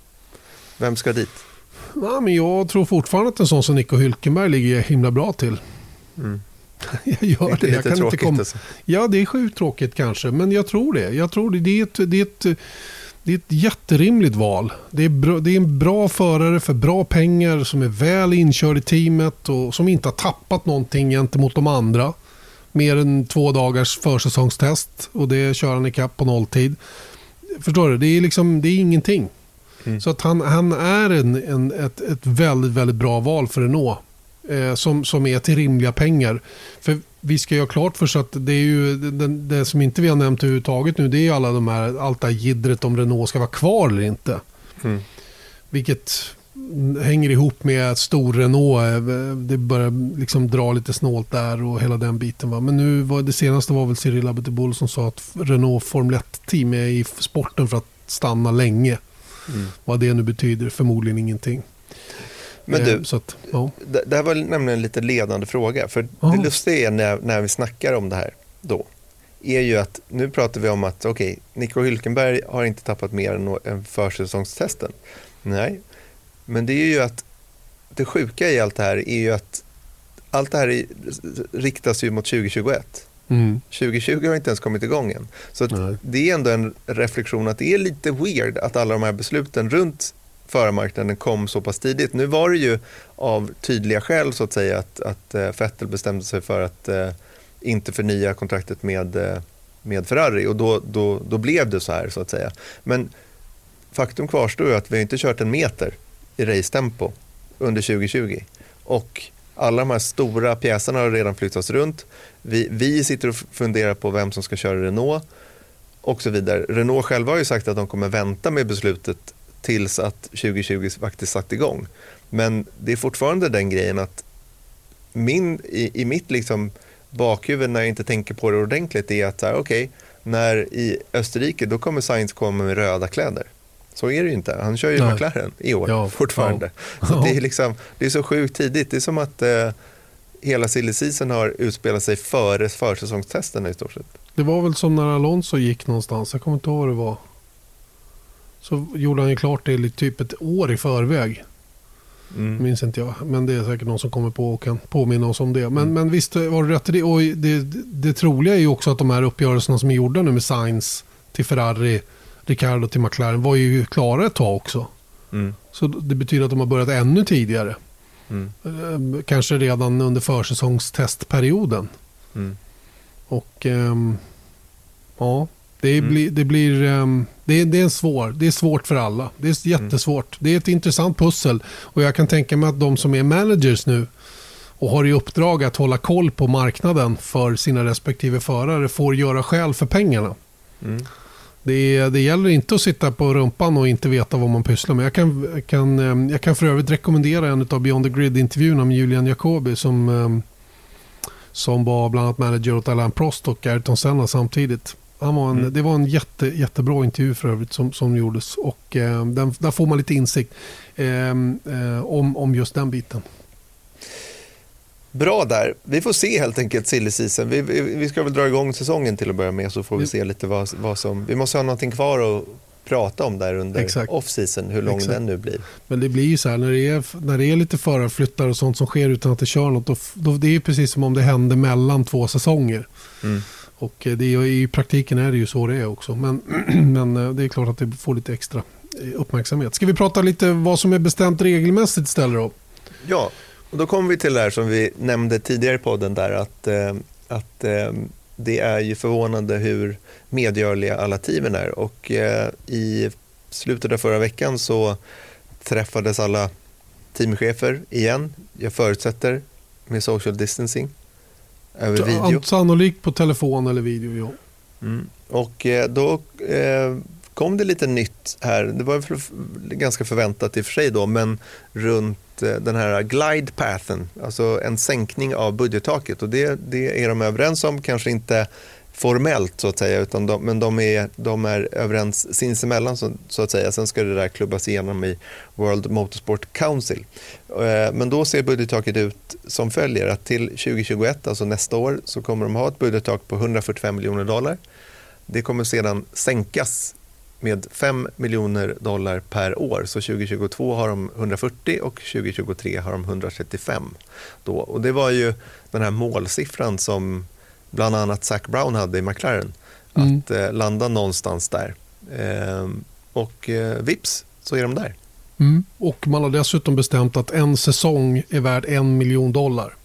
Vem ska dit? Ja, men jag tror fortfarande att en sån som Nico Hülkenberg ligger himla bra till. Mm. Jag gör det. det jag kan inte komma... alltså. Ja, det är sjukt tråkigt kanske. Men jag tror det. Jag tror det. Det är ett, det är ett, det är ett jätterimligt val. Det är, bra, det är en bra förare för bra pengar som är väl inkörd i teamet och som inte har tappat någonting gentemot de andra. Mer än två dagars försäsongstest och det kör han i kapp på nolltid. Förstår du? Det är liksom, det är ingenting. Mm. Så att han, han är en, en, ett, ett väldigt, väldigt bra val för Renault. Eh, som, som är till rimliga pengar. För vi ska göra klart för så att det är ju det, det som inte vi har nämnt överhuvudtaget nu, det är ju alla de här, allt det här jiddret om Renault ska vara kvar eller inte. Mm. Vilket hänger ihop med att stor Renault, det börjar liksom dra lite snålt där och hela den biten. Va? Men nu var det senaste var väl Cyril Abiteboul som sa att Renault Formel ett-team är i sporten för att stanna länge. Mm. Vad det nu betyder, förmodligen ingenting. Men du, eh, så att, ja. det, det här var nämligen en lite ledande fråga. För Aha. det lustiga är när, när vi snackar om det här då, är ju att nu pratar vi om att okej, okay, Nico Hülkenberg har inte tappat mer än, än försäsongstesten. Nej. Men det är ju att det sjuka i allt det här är ju att allt det här är, riktas ju mot tjugo tjugoett. Mm. tjugo tjugo har inte ens kommit igång än. Så att det är ändå en reflektion att det är lite weird att alla de här besluten runt förarmarknaden kom så pass tidigt. Nu var det ju av tydliga skäl så att säga att, att uh, Vettel bestämde sig för att uh, inte förnya kontraktet med, uh, med Ferrari och då, då, då blev det så här så att säga. Men faktum kvarstår ju att vi inte kört en meter i racetempo under tjugo tjugo. Och alla de här stora pjäserna har redan flyttats runt. Vi, vi sitter och funderar på vem som ska köra Renault och så vidare. Renault själva har ju sagt att de kommer vänta med beslutet tills att tjugo tjugo faktiskt satt igång. Men det är fortfarande den grejen att min, i, i mitt liksom bakhuvud när jag inte tänker på det ordentligt är att okej, okay, när i Österrike då kommer Sainz komma med röda kläder. Så är det ju inte. Han kör ju Nej. McLaren i år ja, fortfarande. Ja. Så det är liksom, det är så sjukt tidigt. Det är som att eh, hela silly season har utspelat sig före försäsongstesten i stort sett. Det var väl som när Alonso gick någonstans. Jag kommer inte ihåg vad det var. Så gjorde han ju klart det typ ett år i förväg. Mm. Minns inte jag. Men det är säkert någon som kommer på och kan påminna oss om det. Men, mm. men visst var det rätt i det. Och det, det troliga är ju också att de här uppgörelserna som är gjorda nu med Sainz till Ferrari, Ricciardo till McLaren var ju klara ett tag också. Mm. Så det betyder att de har börjat ännu tidigare. Mm. Kanske redan under försäsongstestperioden. Mm. Och ähm, ja, det, mm. blir, det blir ähm, det, är, det är en svår, det är svårt för alla. Det är jättesvårt. Mm. Det är ett intressant pussel och jag kan tänka mig att de som är managers nu och har i uppdrag att hålla koll på marknaden för sina respektive förare får göra skäl för pengarna. Mm. Det, det gäller inte att sitta på rumpan och inte veta vad man pysslar med. Jag kan, kan, jag kan för övrigt rekommendera en av Beyond the Grid-intervjuerna med Julian Jacobi som, som var bland annat manager åt Alain Prost och Ayrton Senna samtidigt. Han var en, mm. Det var en jätte, jättebra intervju för övrigt som, som gjordes. Och eh, den, där får man lite insikt eh, eh, om, om just den biten. Bra där. Vi får se helt enkelt silly season. Vi, vi, vi ska väl dra igång säsongen till att börja med, så får vi se lite vad, vad som... Vi måste ha någonting kvar att prata om där under Exakt. off-season, hur lång Exakt. den nu blir. Men det blir ju så här, när det är, när det är lite förarflyttar och sånt som sker utan att det kör något, då, då, det är ju precis som om det hände mellan två säsonger. Mm. Och det är, i praktiken är det ju så det är också. Men, men det är klart att det får lite extra uppmärksamhet. Ska vi prata lite vad som är bestämt regelmässigt istället då? Ja, och då kommer vi till det här som vi nämnde tidigare i podden där, att, eh, att eh, det är ju förvånande hur medgörliga alla teamen är. Och eh, i slutet av förra veckan så träffades alla teamchefer igen. Jag förutsätter med social distancing över video. Sannolikt på telefon eller video, ja. Mm. Och eh, då eh, kom det lite nytt här. Det var för, ganska förväntat i och för sig då, men runt eh, den här glide pathen, alltså en sänkning av budgettaket. Och det, det är de överens om, kanske inte formellt så att säga, utan de, men de är, de är överens sinsemellan så, så att säga. Sen ska det där klubbas igenom i World Motorsport Council. Eh, men då ser budgettaket ut som följer, att till tjugohundratjugoett, alltså nästa år, så kommer de ha ett budgettak på hundrafyrtiofem miljoner dollar. Det kommer sedan sänkas med fem miljoner dollar per år. Så tjugohundratjugotvå har de hundrafyrtio och tjugohundratjugotre har de hundratrettiofem. Då. Och det var ju den här målsiffran som bland annat Zac Brown hade i McLaren. Mm. Att eh, landa någonstans där. Eh, och eh, vips, så är de där. Mm. Och man har dessutom bestämt att en säsong är värd en miljon dollar.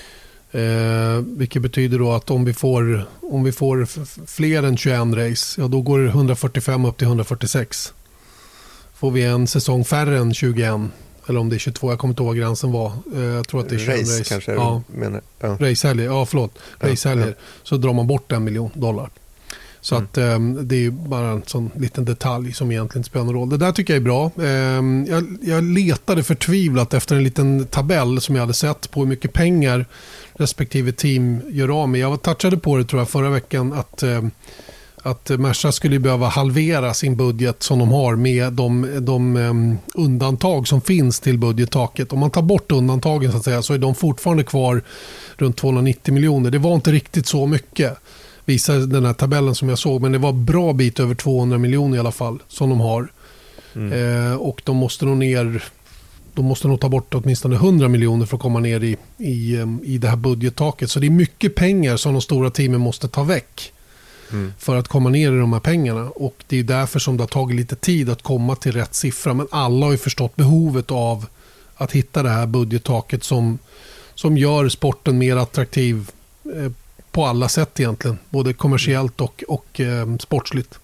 Eh, vilket betyder då att om vi får, om vi får f- fler än tjugoett race, ja, då går det hundrafyrtiofem upp till hundrafyrtiosex. Får vi en säsong färre än tjugoett, eller om det är tjugotvå, jag kommer inte ihåg vad gränsen var. Eh, jag tror att det är tjugoett race. race. Kanske ja. menar, ja. Racehelger, ja förlåt. Racehelger. Ja, ja. Så drar man bort en miljon dollar. Så mm. att eh, det är ju bara en sån liten detalj som egentligen inte spelar någon roll. Det där tycker jag är bra. Eh, jag, jag letade förtvivlat efter en liten tabell som jag hade sett på hur mycket pengar respektive team gör av med. Jag touchade på det tror jag förra veckan att, eh, att Merca skulle behöva halvera sin budget som de har med de, de um, undantag som finns till budgettaket. Om man tar bort undantagen så att säga, så är de fortfarande kvar runt tvåhundranittio miljoner. Det var inte riktigt så mycket, visar den här tabellen som jag såg, men det var bra bit över tvåhundra miljoner i alla fall som de har. Mm. Eh, och de måste nog ner de måste nog ta bort åtminstone hundra miljoner för att komma ner i, i, i det här budgettaket. Så det är mycket pengar som de stora teamen måste ta väck mm. för att komma ner i de här pengarna. Och det är därför som det har tagit lite tid att komma till rätt siffra. Men alla har ju förstått behovet av att hitta det här budgettaket som, som gör sporten mer attraktiv eh, på alla sätt egentligen. Både kommersiellt och, och eh, sportsligt.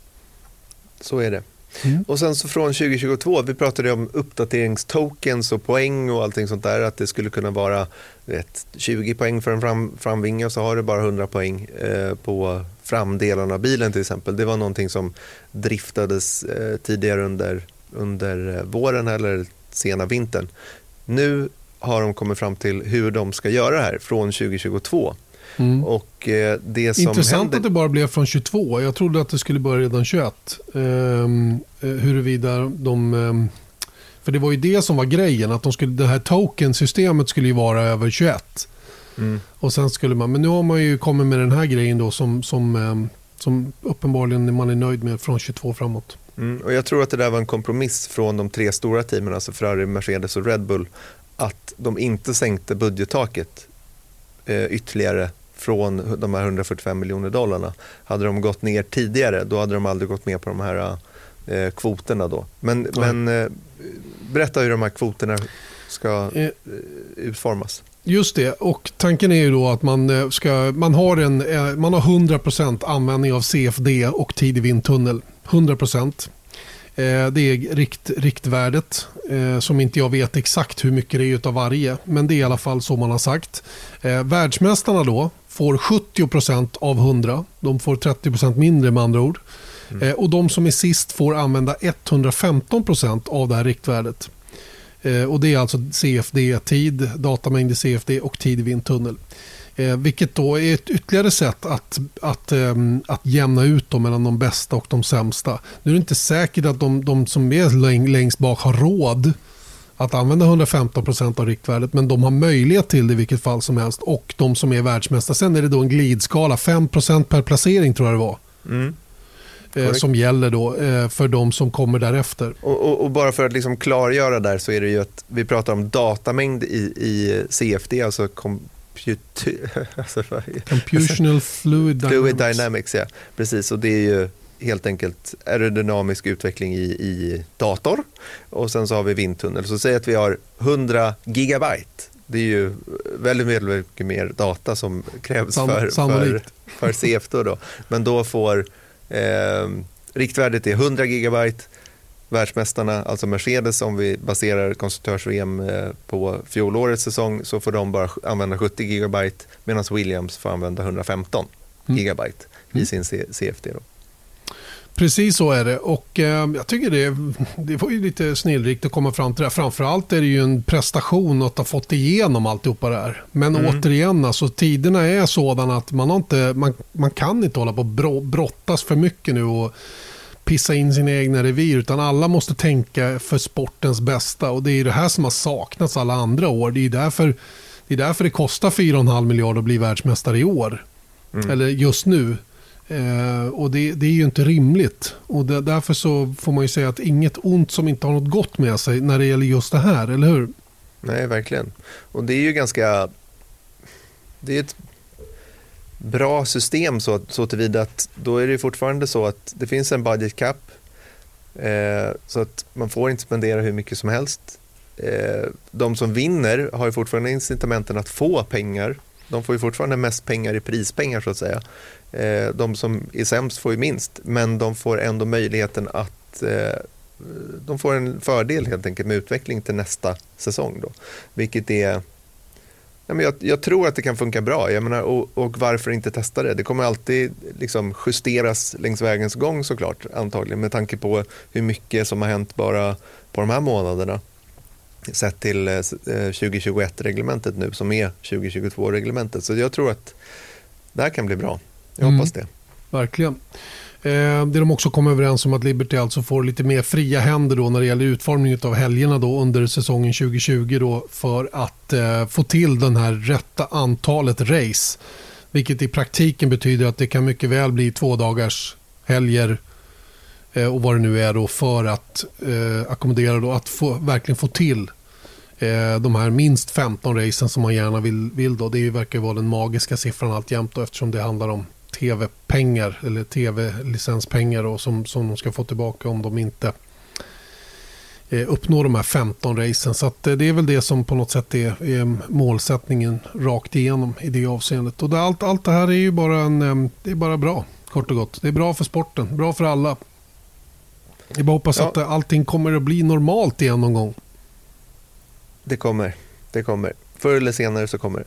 Så är det. Mm. Och sen så från tjugohundratjugotvå, vi pratade om uppdateringstokens och poäng och allting sånt där, att det skulle kunna vara vet, tjugo poäng för en fram, framvinge och så har det bara hundra poäng eh, på framdelen av bilen till exempel. Det var någonting som driftades eh, tidigare under, under våren eller sena vintern. Nu har de kommit fram till hur de ska göra det här från tjugohundratjugotvå. Mm. Och eh, det som intressant händer... att det bara blev från tjugotvå. Jag trodde att det skulle börja redan tjugoett. Um, huruvida de... Um, för det var ju det som var grejen. Att de skulle, det här token-systemet skulle ju vara över tjugoett. Mm. Och sen skulle man... Men nu har man ju kommit med den här grejen då som, som, um, som uppenbarligen man är nöjd med från tjugotvå framåt. Mm. Och jag tror att det där var en kompromiss från de tre stora teamen, alltså Ferrari, Mercedes och Red Bull, att de inte sänkte budgettaket eh, ytterligare från de här hundrafyrtiofem miljoner dollarna. Hade de gått ner tidigare, då hade de aldrig gått med på de här eh, kvoterna då. Men, mm. men eh, berätta hur de här kvoterna ska eh, utformas. Just det, och tanken är ju då att man ska man har en eh, man har hundra procent användning av C F D och tid i vindtunnel. hundra procent. Eh, det är rikt, riktvärdet eh, som inte jag vet exakt hur mycket det är utav varje, men det är i alla fall så man har sagt. Eh, världsmästarna då får sjuttio procent av hundra. De får trettio procent mindre med andra ord. Mm. Eh, och de som är sist får använda etthundrafemton procent av det här riktvärdet. Eh, och det är alltså C F D-tid, datamängd i C F D och tid i vindtunnel. Eh, vilket då är ett ytterligare sätt att, att, eh, att jämna ut dem mellan de bästa och de sämsta. Nu är det inte säkert att de, de som är läng, längst bak har råd att använda hundrafemton procent av riktvärdet, men de har möjlighet till det i vilket fall som helst, och de som är världsmästare. Sen är det då en glidskala, fem procent per placering tror jag det var. Mm. Eh, som gäller då eh, för de som kommer därefter. Och, och, och bara för att liksom klargöra där, så är det ju att vi pratar om datamängd i, i C F D, alltså computer, alltså, Computational Fluid Dynamics. Fluid Dynamics, ja. Precis, och det är ju helt enkelt aerodynamisk utveckling i, i dator, och sen så har vi vindtunnel. Så säg att vi har hundra gigabyte. Det är ju väldigt, väldigt mycket mer data som krävs Sam, för, för, för C F D då. Men då får eh, riktvärdet är hundra gigabyte. Världsmästarna, alltså Mercedes, om vi baserar konstruktörs-V M på fjolårets säsong, så får de bara använda sjuttio gigabyte, medan Williams får använda hundrafemton gigabyte mm. i sin C F D då. Precis så är det, och eh, jag tycker det, det var ju lite snillrikt att komma fram till det här. Framförallt är det ju en prestation att ha fått igenom alltihopa det här. Men mm. återigen, alltså, tiderna är sådana att man, har inte, man, man kan inte hålla på och brottas för mycket nu och pissa in sina egna revir, utan alla måste tänka för sportens bästa, och det är det här som har saknats alla andra år. Det är därför det, är därför det kostar fyra komma fem miljarder att bli världsmästare i år. Mm. Eller just nu. Eh, och det, det är ju inte rimligt, och det, därför så får man ju säga att inget ont som inte har något gott med sig när det gäller just det här, eller hur? Nej, verkligen. Och det är ju ganska, det är ett bra system så, så tillvida att då är det fortfarande så att det finns en budget cap, eh, så att man får inte spendera hur mycket som helst. Eh, de som vinner har ju fortfarande incitamenten att få pengar. De får ju fortfarande mest pengar i prispengar så att säga. Eh, de som är sämst får ju minst, men de får ändå möjligheten att eh, de får en fördel helt enkelt med utveckling till nästa säsong då. Vilket är, ja, men jag, jag tror att det kan funka bra. Jag menar, och, och varför inte testa det? Det kommer alltid liksom justeras längs vägens gång såklart, antagligen, med tanke på hur mycket som har hänt bara på de här månaderna. Sett till eh, tjugohundratjugoett-reglementet nu, som är tjugohundratjugotvå-reglementet. Så jag tror att det här kan bli bra. Jag mm. hoppas det. Verkligen. Eh, det de också kom överens om att Liberty alltså får lite mer fria händer då när det gäller utformningen av helgerna då under säsongen tjugohundratjugo då, för att eh, få till den här rätta antalet race. Vilket i praktiken betyder att det kan mycket väl bli två dagars helger eh, och vad det nu är då, för att eh, ackommodera då, att få, verkligen få till eh, de här minst femton racen som man gärna vill, vill då. Det verkar vara den magiska siffran alltjämt då, eftersom det handlar om tv-pengar eller tv-licenspengar då, som, som de ska få tillbaka om de inte eh, uppnår de här femton racen. Så att, eh, det är väl det som på något sätt är, är målsättningen rakt igenom i det avseendet. Och det, allt, allt det här är ju bara, en, eh, det är bara bra, kort och gott. Det är bra för sporten, bra för alla. Jag bara hoppas ja. att allting kommer att bli normalt igen någon gång. Det kommer, det kommer. Förr eller senare så kommer det.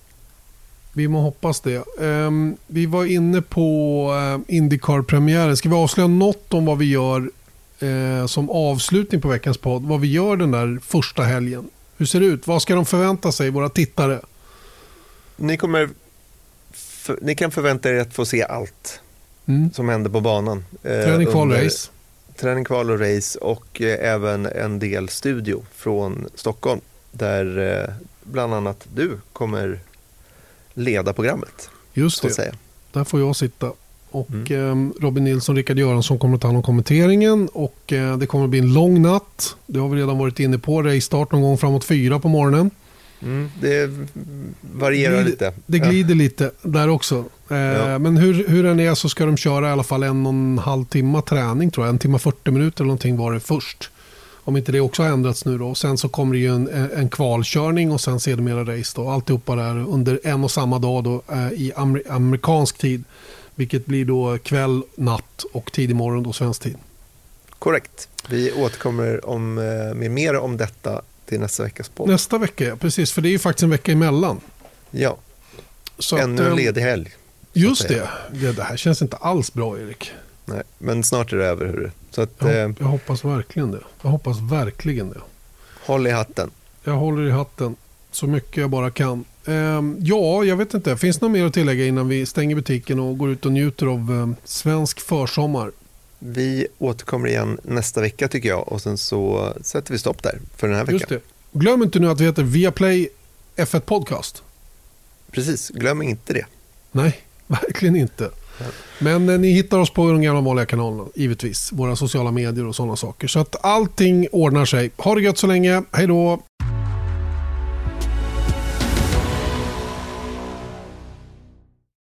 Vi må hoppas det. Um, vi var inne på uh, IndyCar-premiären. Ska vi avslöja något om vad vi gör uh, som avslutning på veckans podd? Vad vi gör den där första helgen? Hur ser det ut? Vad ska de förvänta sig, våra tittare? Ni, kommer för, ni kan förvänta er att få se allt mm. som händer på banan. Träning, kval, under, race. Träning, kval och race, och uh, även en del studio från Stockholm. Där uh, bland annat du kommer leda programmet. Just det, säga. Där får jag sitta. Och mm. eh, Robin Nilsson och Rickard Göransson kommer att ta hand om kommenteringen. Och eh, det kommer att bli en lång natt. Det har vi redan varit inne på. Race-start någon gång framåt fyra på morgonen. Mm, det varierar Glid, lite. Det glider ja. lite där också. Eh, ja. Men hur, hur den är så ska de köra i alla fall en och en halv timme träning tror jag. En timme fyrtio minuter eller någonting var det först. Om inte det också har ändrats nu då. Och sen så kommer det ju en, en kvalkörning och sen sedermera race då. Alltihopa där under en och samma dag då eh, i amer, amerikansk tid. Vilket blir då kväll, natt och tidig morgon då svensk tid. Korrekt. Vi återkommer om, med mer om detta till nästa veckas podd. Nästa vecka, ja, precis. För det är ju faktiskt en vecka emellan. Ja. Så ännu att, en ledig helg. Just det. det. Det här känns inte alls bra, Erik. Nej, men snart är det över. Hur? Så att, jag, eh, jag hoppas verkligen det. Jag hoppas verkligen det. Håll i hatten. Jag håller i hatten så mycket jag bara kan. Um, ja, jag vet inte. Finns det något mer att tillägga innan vi stänger butiken och går ut och njuter av um, svensk försommar? Vi återkommer igen nästa vecka tycker jag och sen så sätter vi stopp där för den här veckan. Just det. Glöm inte nu att vi heter Viaplay F ett Podcast. Precis, glöm inte det. Nej, verkligen inte. Men eh, ni hittar oss på de gamla vanliga kanalerna, givetvis. Våra sociala medier och sådana saker. Så att allting ordnar sig. Ha det gött så länge. Hej då!